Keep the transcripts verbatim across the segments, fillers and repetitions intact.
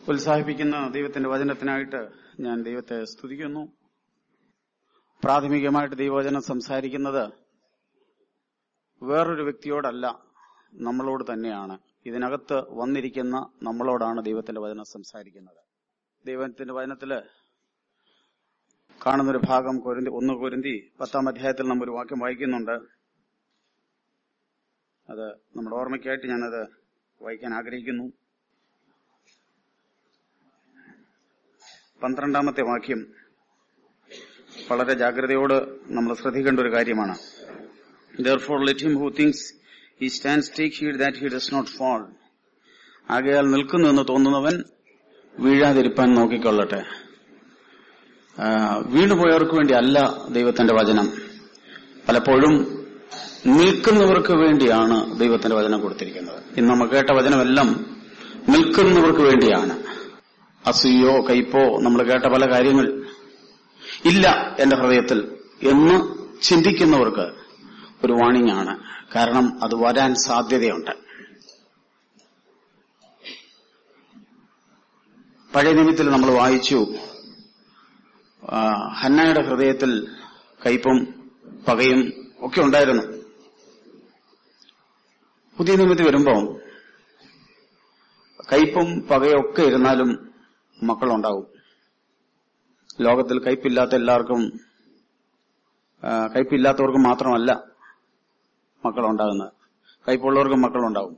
ഉത്സാഹിപ്പിക്കുന്ന ദൈവത്തിന്റെ വചനത്തിനായിട്ട് ഞാൻ ദൈവത്തെ സ്തുതിക്കുന്നു. പ്രാഥമികമായിട്ട് ദൈവവചനം സംസാരിക്കുന്നത് വേറൊരു വ്യക്തിയോടല്ല, നമ്മളോട് തന്നെയാണ്. ഇതിനകത്ത് വന്നിരിക്കുന്ന നമ്മളോടാണ് ദൈവത്തിന്റെ വചനം സംസാരിക്കുന്നത്. ദൈവത്തിന്റെ വചനത്തില് കാണുന്നൊരു ഭാഗം കൊരിന്തി ഒന്ന് കൊരിന്തി പത്താം അധ്യായത്തിൽ നമ്മൾ ഒരു വാക്യം വായിക്കുന്നുണ്ട്. അത് നമ്മുടെ ഓർമ്മയ്ക്കായിട്ട് ഞാനത് വായിക്കാൻ ആഗ്രഹിക്കുന്നു. പന്ത്രണ്ടാമത്തെ വാക്യം വളരെ ജാഗ്രതയോട് നമ്മൾ ശ്രദ്ധിക്കേണ്ട ഒരു കാര്യമാണ്. Therefore let him who thinks he stands take heed that he does not fall. ആകയാൽ നിൽക്കുന്നു എന്ന് തോന്നുന്നവൻ വീഴാതിരിപ്പാൻ നോക്കിക്കൊള്ളട്ടെ. വീണുപോയവർക്ക് വേണ്ടി അല്ല ദൈവത്തിന്റെ വചനം. പലപ്പോഴും നിൽക്കുന്നവർക്ക് വേണ്ടിയാണ് ദൈവത്തിന്റെ വചനം കൊടുത്തിരിക്കുന്നത്. ഇന്ന് നമ്മൾ കേട്ട വചനമെല്ലാം നിൽക്കുന്നവർക്ക് വേണ്ടിയാണ്. അസൂയോ കയ്പോ നമ്മൾ കേട്ട പല കാര്യങ്ങൾ ഇല്ല എന്റെ ഹൃദയത്തിൽ എന്ന് ചിന്തിക്കുന്നവർക്ക് ഒരു വാണിംഗ് ആണ്. കാരണം അത് വരാൻ സാധ്യതയുണ്ട്. പഴയ നിയമത്തിൽ നമ്മൾ വായിച്ചു, ഹന്നയുടെ ഹൃദയത്തിൽ കയ്പും പകയും ഒക്കെ ഉണ്ടായിരുന്നു. പുതിയ നിയമത്തിൽ വരുമ്പോൾ കയ്പും പകയൊക്കെ ഇരുന്നാലും മക്കളുണ്ടാവും. ലോകത്തിൽ കയ്പില്ലാത്ത എല്ലാവർക്കും, കയ്പില്ലാത്തവർക്ക് മാത്രമല്ല മക്കളുണ്ടാകുന്നത്, കയ്പുള്ളവർക്കും മക്കളുണ്ടാവും.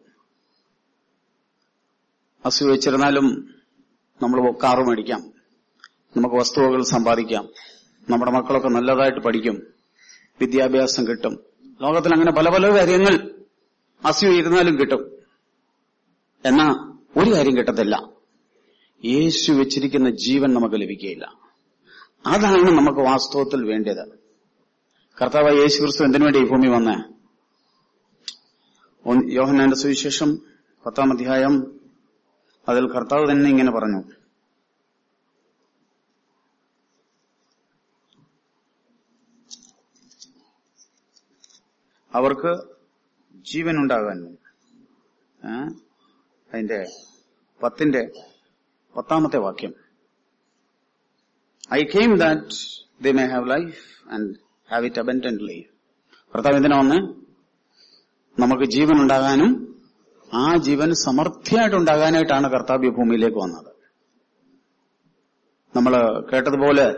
അസൂയ വെച്ചിരുന്നാലും നമ്മൾ കാറ് മേടിക്കാം, നമുക്ക് വസ്തുവകൾ സമ്പാദിക്കാം, നമ്മുടെ മക്കളൊക്കെ നല്ലതായിട്ട് പഠിക്കും, വിദ്യാഭ്യാസം കിട്ടും. ലോകത്തിൽ അങ്ങനെ പല പല കാര്യങ്ങൾ അസൂയ ഇരുന്നാലും കിട്ടും. എന്നാ ഒരു കാര്യം കിട്ടത്തില്ല, യേശു വെച്ചിരിക്കുന്ന ജീവൻ നമുക്ക് ലഭിക്കുകയില്ല. അതാണ് നമുക്ക് വാസ്തവത്തിൽ വേണ്ടത്. കർത്താവായ യേശു ക്രിസ്തു എന്തിനു വേണ്ടി ഈ ഭൂമി വന്നേ? യോഹന്നാന്റെ സുവിശേഷം പത്താം അധ്യായം അതിൽ കർത്താവ് തന്നെ ഇങ്ങനെ പറഞ്ഞു, അവർക്ക് ജീവനുണ്ടാകാൻ. അതിന്റെ പത്തിന്റെ പത്താമത്തെ വാക്യം, I came that they may have life and have it abundantly. കർത്താവ് എന്തിനാ വന്ന്? നമുക്ക് ജീവൻ ഉണ്ടാകാനും ആ ജീവൻ സമൃദ്ധിയായിട്ടുണ്ടാകാനായിട്ടാണ് കർത്താവ് ഭൂമിയിലേക്ക് വന്നത്. നമ്മൾ കേട്ടതുപോലെ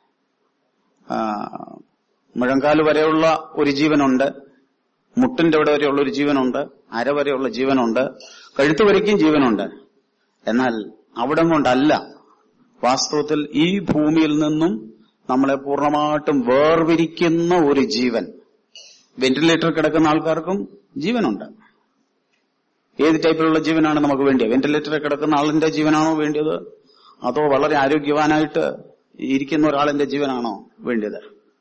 മുഴങ്കാല് വരെയുള്ള ഒരു ജീവനുണ്ട്, മുട്ടിന്റെ അവിടെ വരെയുള്ള ഒരു ജീവനുണ്ട്, അര വരെയുള്ള ജീവനുണ്ട്, കഴുത്ത് വരയ്ക്കും ജീവനുണ്ട്. എന്നാൽ അവിടം കൊണ്ടല്ല വാസ്തവത്തിൽ ഈ ഭൂമിയിൽ നിന്നും നമ്മളെ പൂർണ്ണമായിട്ടും വേർതിരിക്കുന്ന ഒരു ജീവൻ. വെന്റിലേറ്റർ കിടക്കുന്ന ആൾക്കാർക്കും ജീവനുണ്ട്. ഏത് ടൈപ്പിലുള്ള ജീവനാണ് നമുക്ക് വേണ്ടിയത്? വെന്റിലേറ്ററിൽ കിടക്കുന്ന ആളിന്റെ ജീവനാണോ വേണ്ടിയത്, അതോ വളരെ ആരോഗ്യവാനായിട്ട് ഇരിക്കുന്ന ഒരാളിന്റെ ജീവനാണോ വേണ്ടിയത്?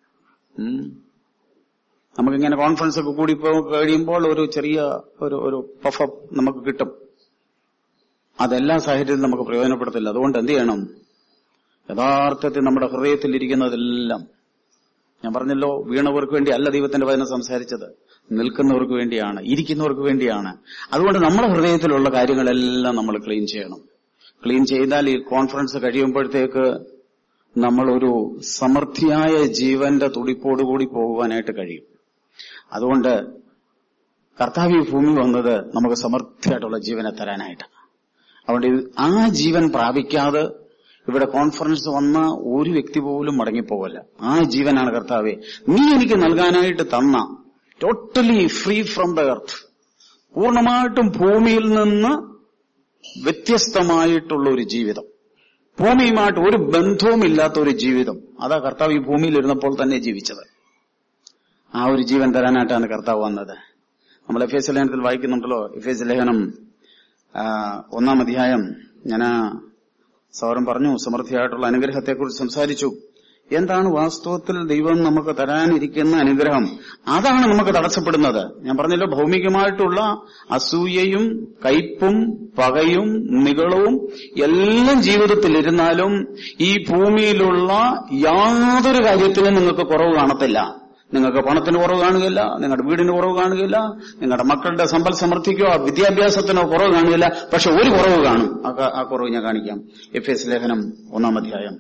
നമുക്കിങ്ങനെ കോൺഫറൻസ് ഒക്കെ കൂടി കഴിയുമ്പോൾ ഒരു ചെറിയ ഒരു ഒരു പഫപ്പ് നമുക്ക് കിട്ടും. അതെല്ലാ സാഹചര്യത്തിലും നമുക്ക് പ്രയോജനപ്പെടുത്തില്ല. അതുകൊണ്ട് എന്ത് ചെയ്യണം? യഥാർത്ഥത്തിൽ നമ്മുടെ ഹൃദയത്തിൽ ഇരിക്കുന്നതെല്ലാം, ഞാൻ പറഞ്ഞല്ലോ, വീണവർക്ക് വേണ്ടി അല്ല ദൈവത്തിന്റെ വചനം സംസാരിച്ചത്, നിൽക്കുന്നവർക്ക് വേണ്ടിയാണ്, ഇരിക്കുന്നവർക്ക് വേണ്ടിയാണ്. അതുകൊണ്ട് നമ്മുടെ ഹൃദയത്തിലുള്ള കാര്യങ്ങളെല്ലാം നമ്മൾ ക്ലീൻ ചെയ്യണം. ക്ലീൻ ചെയ്താൽ ഈ കോൺഫറൻസ് കഴിയുമ്പോഴത്തേക്ക് നമ്മളൊരു സമൃദ്ധിയായ ജീവന്റെ തുടിപ്പോടുകൂടി പോകുവാനായിട്ട് കഴിയും. അതുകൊണ്ട് കർത്താവ് ഈ ഭൂമി വന്നത് നമുക്ക് സമൃദ്ധിയായിട്ടുള്ള ജീവനെ തരാനായിട്ടാണ്. അതുകൊണ്ട് ആ ജീവൻ പ്രാപിക്കാതെ ഇവിടെ കോൺഫറൻസ് വന്ന ഒരു വ്യക്തി പോലും മടങ്ങിപ്പോകല്ല. ആ ജീവനാണ് കർത്താവെ നീ എനിക്ക് നൽകാനായിട്ട് തന്ന, totally free from the earth, പൂർണ്ണമായിട്ടും ഭൂമിയിൽ നിന്ന് വ്യത്യസ്തമായിട്ടുള്ള ഒരു ജീവിതം, ഭൂമിയുമായിട്ട് ഒരു ബന്ധവും ഇല്ലാത്ത ഒരു ജീവിതം. അതാ കർത്താവ് ഈ ഭൂമിയിൽ ഇരുന്നപ്പോൾ തന്നെ ജീവിച്ചത്. ആ ഒരു ജീവൻ തരാനായിട്ടാണ് കർത്താവ് വന്നത്. നമ്മൾ എഫ് എസ് ലേഖനത്തിൽ വായിക്കുന്നുണ്ടല്ലോ, എഫ് എസ് ലേഖനം ഒന്നാം അധ്യായം. ഞാൻ സൗരം പറഞ്ഞു, സമൃദ്ധിയായിട്ടുള്ള അനുഗ്രഹത്തെക്കുറിച്ച് സംസാരിച്ചു. എന്താണ് വാസ്തവത്തിൽ ദൈവം നമുക്ക് തരാനിരിക്കുന്ന അനുഗ്രഹം? അതാണ് നമുക്ക് തടസ്സപ്പെടുന്നത്. ഞാൻ പറഞ്ഞല്ലോ, ഭൗമികമായിട്ടുള്ള അസൂയയും കയ്പും പകയും നിഗളവും എല്ലാം ജീവിതത്തിൽ ഇരുന്നാലും ഈ ഭൂമിയിലുള്ള യാതൊരു കാര്യത്തിലും നിങ്ങൾക്ക് കുറവ് കാണത്തില്ല. നിങ്ങൾക്ക് പണത്തിന് കുറവ് കാണുകയില്ല, നിങ്ങളുടെ വീടിന് കുറവ് കാണുകയില്ല, നിങ്ങളുടെ മക്കളുടെ സമ്പൽ സമൃദ്ധിക്കോ വിദ്യാഭ്യാസത്തിനോ കുറവ് കാണുകയില്ല. പക്ഷെ ഒരു കുറവ് കാണും. ആ കുറവ് ഞാൻ കാണിക്കാം. എഫേസ്യ ലേഖനം ഒന്നാം അധ്യായം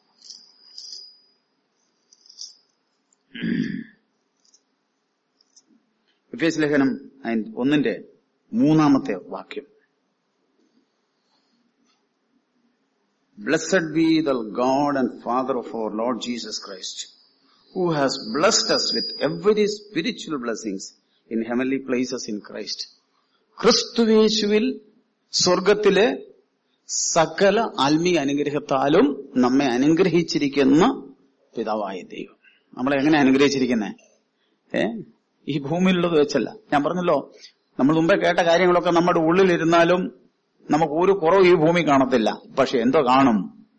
എഫേസ്യ ലേഖനം ഒന്നിന്റെ മൂന്നാമത്തെ വാക്യം. Blessed be the God and Father of our Lord Jesus Christ, who has blessed us with every spiritual blessings in heavenly places in Christ. ക്രിസ്തുയേശുവിൽ സ്വർഗത്തിലെ സകല ആത്മീയ അനുഗ്രഹത്താലും നമ്മെ അനുഗ്രഹിച്ചിരിക്കുന്ന പിതാവായ ദൈവം. നമ്മളെ എങ്ങനെ അനുഗ്രഹിച്ചിരിക്കുന്നേ? ഏ ഈ ഭൂമിയിലുള്ളത് വെച്ചല്ല. ഞാൻ പറഞ്ഞല്ലോ, നമ്മൾ മുമ്പേ കേട്ട കാര്യങ്ങളൊക്കെ നമ്മുടെ ഉള്ളിലിരുന്നാലും നമുക്ക് ഒരു കുറവ് ഈ ഭൂമി കാണത്തില്ല. പക്ഷെ എന്തോ കാണും?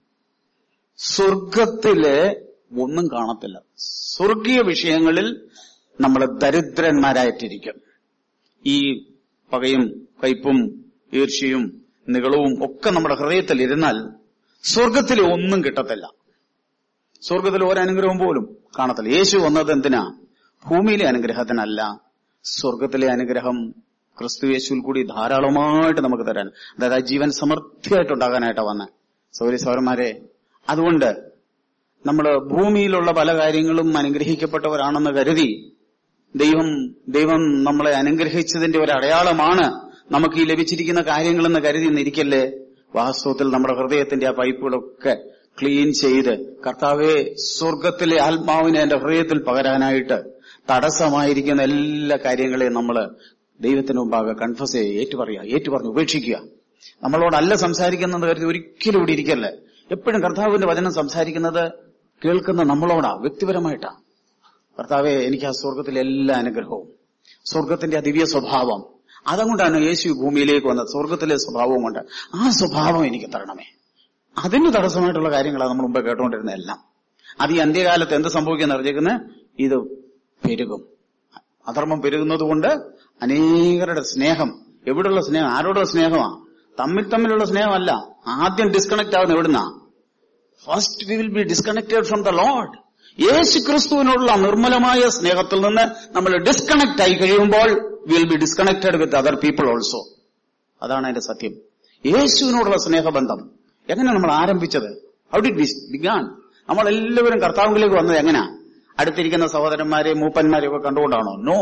സ്വർഗത്തിലെ ഒന്നും കാണത്തില്ല. സ്വർഗീയ വിഷയങ്ങളിൽ നമ്മൾ ദരിദ്രന്മാരായിട്ടിരിക്കും. ഈ പകയും കയ്പും ഈർഷ്യയും നികളവും ഒക്കെ നമ്മുടെ ഹൃദയത്തിൽ ഇരുന്നാൽ സ്വർഗത്തിലെ ഒന്നും കിട്ടത്തില്ല. സ്വർഗത്തിലെ ഒരനുഗ്രഹം പോലും കാണത്തില്ല. യേശു വന്നത് എന്തിനാ? ഭൂമിയിലെ അനുഗ്രഹത്തിനല്ല, സ്വർഗത്തിലെ അനുഗ്രഹം ക്രിസ്തു യേശുവിൽ കൂടി ധാരാളമായിട്ട് നമുക്ക് തരാൻ, അതായത് ജീവൻ സമൃദ്ധിയായിട്ടുണ്ടാകാനായിട്ടാണ് വന്നത്. സൗരി സൗരന്മാരെ, അതുകൊണ്ട് നമ്മൾ ഭൂമിയിലുള്ള പല കാര്യങ്ങളും അനുഗ്രഹിക്കപ്പെട്ടവരാണെന്ന് കരുതി ദൈവം ദൈവം നമ്മളെ അനുഗ്രഹിച്ചതിന്റെ ഒരു അടയാളമാണ് നമുക്ക് ഈ ലഭിച്ചിരിക്കുന്ന കാര്യങ്ങളെന്ന് കരുതി നിരിക്കല്ലേ. വാസ്തവത്തിൽ നമ്മുടെ ഹൃദയത്തിന്റെ ആ പൈപ്പുകളൊക്കെ ക്ലീൻ ചെയ്ത് കർത്താവെ സ്വർഗത്തിലെ ആത്മാവിനെ എന്റെ ഹൃദയത്തിൽ പകരാനായിട്ട് തടസ്സമായിരിക്കുന്ന എല്ലാ കാര്യങ്ങളെയും നമ്മൾ ദൈവത്തിന് മുമ്പാകെ കൺഫസ് ചെയ്യുക, ഏറ്റുപറയുക, ഏറ്റുപറഞ്ഞ് ഉപേക്ഷിക്കുക. നമ്മളോടല്ല സംസാരിക്കുന്നത് കരുതി ഒരിക്കലും ഇവിടെ ഇരിക്കല്ലേ. എപ്പോഴും കർത്താവിന്റെ വചനം സംസാരിക്കുന്നത് കേൾക്കുന്ന നമ്മളോടാ, വ്യക്തിപരമായിട്ടാ. കർത്താവെ, എനിക്ക് ആ സ്വർഗത്തിലെ എല്ലാ അനുഗ്രഹവും, സ്വർഗത്തിന്റെ ആ ദിവ്യ സ്വഭാവം, അതുകൊണ്ടാണ് യേശു ഭൂമിയിലേക്ക് വന്നത്, സ്വർഗത്തിലെ സ്വഭാവവും കൊണ്ട്. ആ സ്വഭാവം എനിക്ക് തരണമേ. അതിന് തടസ്സമായിട്ടുള്ള കാര്യങ്ങളാണ് നമ്മൾ മുമ്പ് കേട്ടുകൊണ്ടിരുന്ന എല്ലാം. അത് ഈ അന്ത്യകാലത്ത് എന്ത് സംഭവിക്കുന്ന അറിഞ്ഞേക്കുന്നത്? ഇത് പെരുകും. അധർമ്മം പെരുകുന്നത് കൊണ്ട് അനേകരുടെ സ്നേഹം, എവിടെയുള്ള സ്നേഹം? ആരോടുള്ള സ്നേഹമാണ്? തമ്മിൽ തമ്മിലുള്ള സ്നേഹമല്ല. ആദ്യം ഡിസ്കണക്ട് ആവുന്ന എവിടുന്നാ? First we will be disconnected from the Lord. യേശു ക്രിസ്തുവിനോടുള്ള നിർമ്മലമായ സ്നേഹത്തിൽ നിന്ന് നമ്മൾ ഡിസ്കണക്ട് ആയി കഴിയുമ്പോൾ we will be disconnected with other people also. അതാണ് അതിന്റെ സത്യം. യേശുവിനോടുള്ള സ്നേഹബന്ധം എങ്ങനെ നമ്മൾ ആരംഭിച്ചത്? How did we began? നമ്മളെല്ലാവരും കർത്താവിലേക്ക് വന്നത് എങ്ങനെയാ? അടുത്തിരിക്കുന്ന സഹോദരന്മാരെയും മൂപ്പന്മാരെയും ഒക്കെ കണ്ടുകൊണ്ടാണോ? No,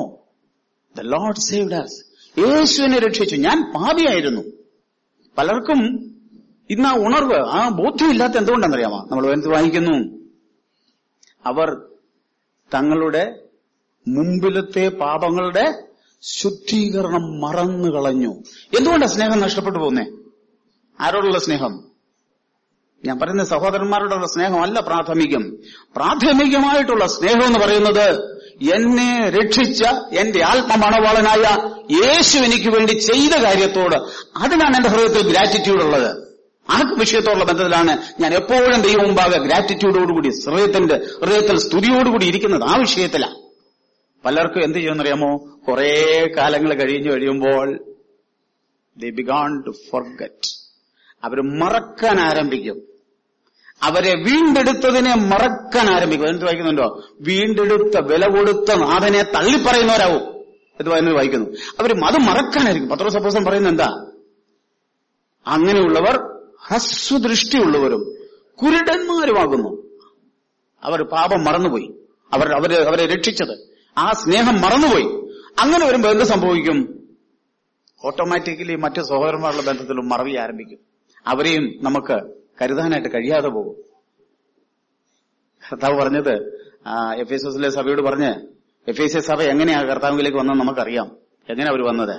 the Lord saved us. യേശുവിനെ രക്ഷിച്ചു. ഞാൻ പാപിയായിരുന്നു. പലർക്കും ഇന്ന് ആ ഉണർവ്, ആ ബോധ്യമില്ലാത്ത എന്തുകൊണ്ടെന്നറിയാമോ? നമ്മൾ എന്ത് വായിക്കുന്നു? അവർ തങ്ങളുടെ മുമ്പിലത്തെ പാപങ്ങളുടെ ശുദ്ധീകരണം മറന്നു കളഞ്ഞു. എന്തുകൊണ്ടാണ് സ്നേഹം നഷ്ടപ്പെട്ടു പോകുന്നേ? ആരോടുള്ള സ്നേഹം? ഞാൻ പറയുന്ന സഹോദരന്മാരോടുള്ള സ്നേഹമല്ല പ്രാഥമികം. പ്രാഥമികമായിട്ടുള്ള സ്നേഹം എന്ന് പറയുന്നത് എന്നെ രക്ഷിച്ച എന്റെ ആത്മമണവാളനായ യേശു എനിക്ക് വേണ്ടി ചെയ്ത കാര്യത്തോട്, അതിനാണ് എന്റെ ഹൃദയത്തിൽ ഗ്രാറ്റിറ്റ്യൂഡ് ഉള്ളത്. ആ വിഷയത്തോടുള്ള ബന്ധത്തിലാണ് ഞാൻ എപ്പോഴും ദൈവം മുമ്പാകെ ഗ്രാറ്റിറ്റ്യൂഡോടുകൂടി ഹൃദയത്തിന്റെ ഹൃദയത്തിൽ സ്തുതിയോടുകൂടി ഇരിക്കുന്നത്. ആ വിഷയത്തിലാണ്. പലർക്കും എന്ത് ചെയ്യുമെന്നറിയാമോ? കുറെ കാലങ്ങൾ കഴിഞ്ഞു കഴിയുമ്പോൾ they began to forget. അവര് മറക്കാൻ ആരംഭിക്കും. അവരെ വീണ്ടെടുത്തതിനെ മറക്കാൻ ആരംഭിക്കും. എന്ത് വായിക്കുന്നുണ്ടോ? വീണ്ടെടുത്ത വില കൊടുത്ത നാഥനെ തള്ളിപ്പറയുന്നവരാവും. ഇത് വായിക്കുന്നു. അവര് അത് മറക്കാനായിരിക്കും. പത്രോസ് അപ്പോസ്തലൻ പറയുന്നത് എന്താ? അങ്ങനെയുള്ളവർ ഹ്രസ്വദൃഷ്ടിയുള്ളവരും കുരുടന്മാരുമാകുന്നു. അവർ പാപം മറന്നുപോയി. അവർ അവര് അവരെ രക്ഷിച്ചത്, ആ സ്നേഹം മറന്നുപോയി. അങ്ങനെ വരുമ്പോ എന്ത് സംഭവിക്കും? ഓട്ടോമാറ്റിക്കലി മറ്റു സഹോദരന്മാരുടെ ബന്ധത്തിലും മറവി ആരംഭിക്കും. അവരെയും നമുക്ക് കരുതാനായിട്ട് കഴിയാതെ പോകും. കർത്താവ് പറഞ്ഞത് എഫേസസിലെ സഭയോട് പറഞ്ഞ്, എഫേസ്യ സഭ എങ്ങനെയാ കർത്താവിലേക്ക് വന്നത് നമുക്കറിയാം. എങ്ങനെ അവർ വന്നത്?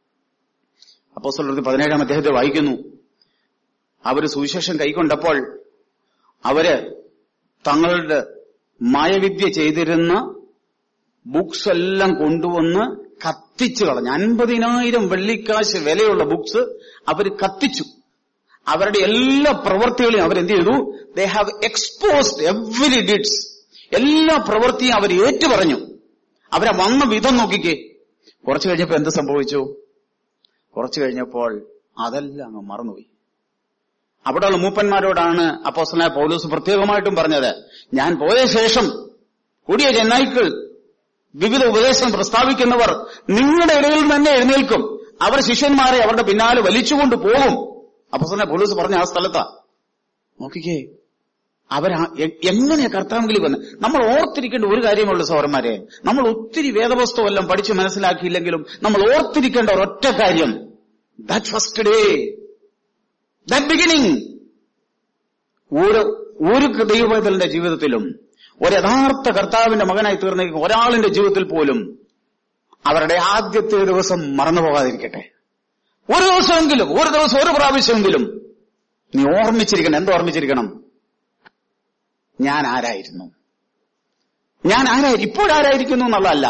അപ്പോസ്തലർ പതിനേഴാം അധ്യായത്തിൽ വായിക്കുന്നു. അവര് സുവിശേഷം കൈക്കൊണ്ടപ്പോൾ അവര് തങ്ങളുടെ മായവിദ്യ ചെയ്തിരുന്ന ബുക്സ് എല്ലാം കൊണ്ടുവന്ന് കത്തിച്ചു കളഞ്ഞു. അൻപതിനായിരം വെള്ളിക്കാശ് വിലയുള്ള ബുക്സ് അവർ കത്തിച്ചു. അവരുടെ എല്ലാ പ്രവൃത്തികളെയും അവരെന്ത് ചെയ്തു? They have exposed every deeds. എല്ലാ പ്രവൃത്തിയും അവർ ഏറ്റുപറഞ്ഞു. അവരെ വന്ന വിധം നോക്കിക്കേ. കുറച്ചു കഴിഞ്ഞപ്പോൾ എന്ത് സംഭവിച്ചു? കുറച്ചു കഴിഞ്ഞപ്പോൾ അതെല്ലാം അങ്ങ് മറന്നുപോയി. അവിടെയുള്ള മൂപ്പന്മാരോടാണ് അപ്പോസ്തലനായ പൗലോസ് പ്രത്യേകമായിട്ടും പറഞ്ഞത്, ഞാൻ പോയ ശേഷം കൂടിയ ചെന്നായ്ക്കൾ വിവിധ ഉപദേശം പ്രസ്താവിക്കുന്നവർ നിങ്ങളുടെ ഇടയിൽ തന്നെ എഴുന്നേൽക്കും. അവർ ശിഷ്യന്മാരെ അവരുടെ പിന്നാലെ വലിച്ചുകൊണ്ട് പോകും. അപ്പോസ്തലനായ പൗലോസ് പറഞ്ഞ ആ സ്ഥലത്താ. നോക്കിക്കേ, അവരാ എങ്ങനെ കർത്താവിൽ വന്ന്. നമ്മൾ ഓർത്തിരിക്കേണ്ട ഒരു കാര്യമുള്ളൂ സഹോദരന്മാരെ, നമ്മൾ ഒത്തിരി വേദപുസ്തകം എല്ലാം പഠിച്ച് മനസ്സിലാക്കിയില്ലെങ്കിലും നമ്മൾ ഓർത്തിരിക്കേണ്ട ഒരൊറ്റ കാര്യം, that first day, that beginning. ഒരു ഒരു ദൈവവേദലിന്റെ ജീവിതത്തിലും ഒരു യഥാർത്ഥ കർത്താവിന്റെ മകനായി തീർന്ന ഒരാളിന്റെ ജീവിതത്തിൽ പോലും അവരുടെ ആദ്യത്തെ ദിവസം മറന്നുപോകാതിരിക്കട്ടെ. ഒരു ദിവസമെങ്കിലും, ഒരു ദിവസം ഒരു പ്രാവശ്യമെങ്കിലും നീ ഓർമ്മിച്ചിരിക്കണം. എന്ത് ഓർമ്മിച്ചിരിക്കണം? ഞാൻ ആരായിരുന്നു, ഞാൻ ആരായിരുന്നു, ഇപ്പോഴാരായിരിക്കുന്നു എന്നുള്ളതല്ല,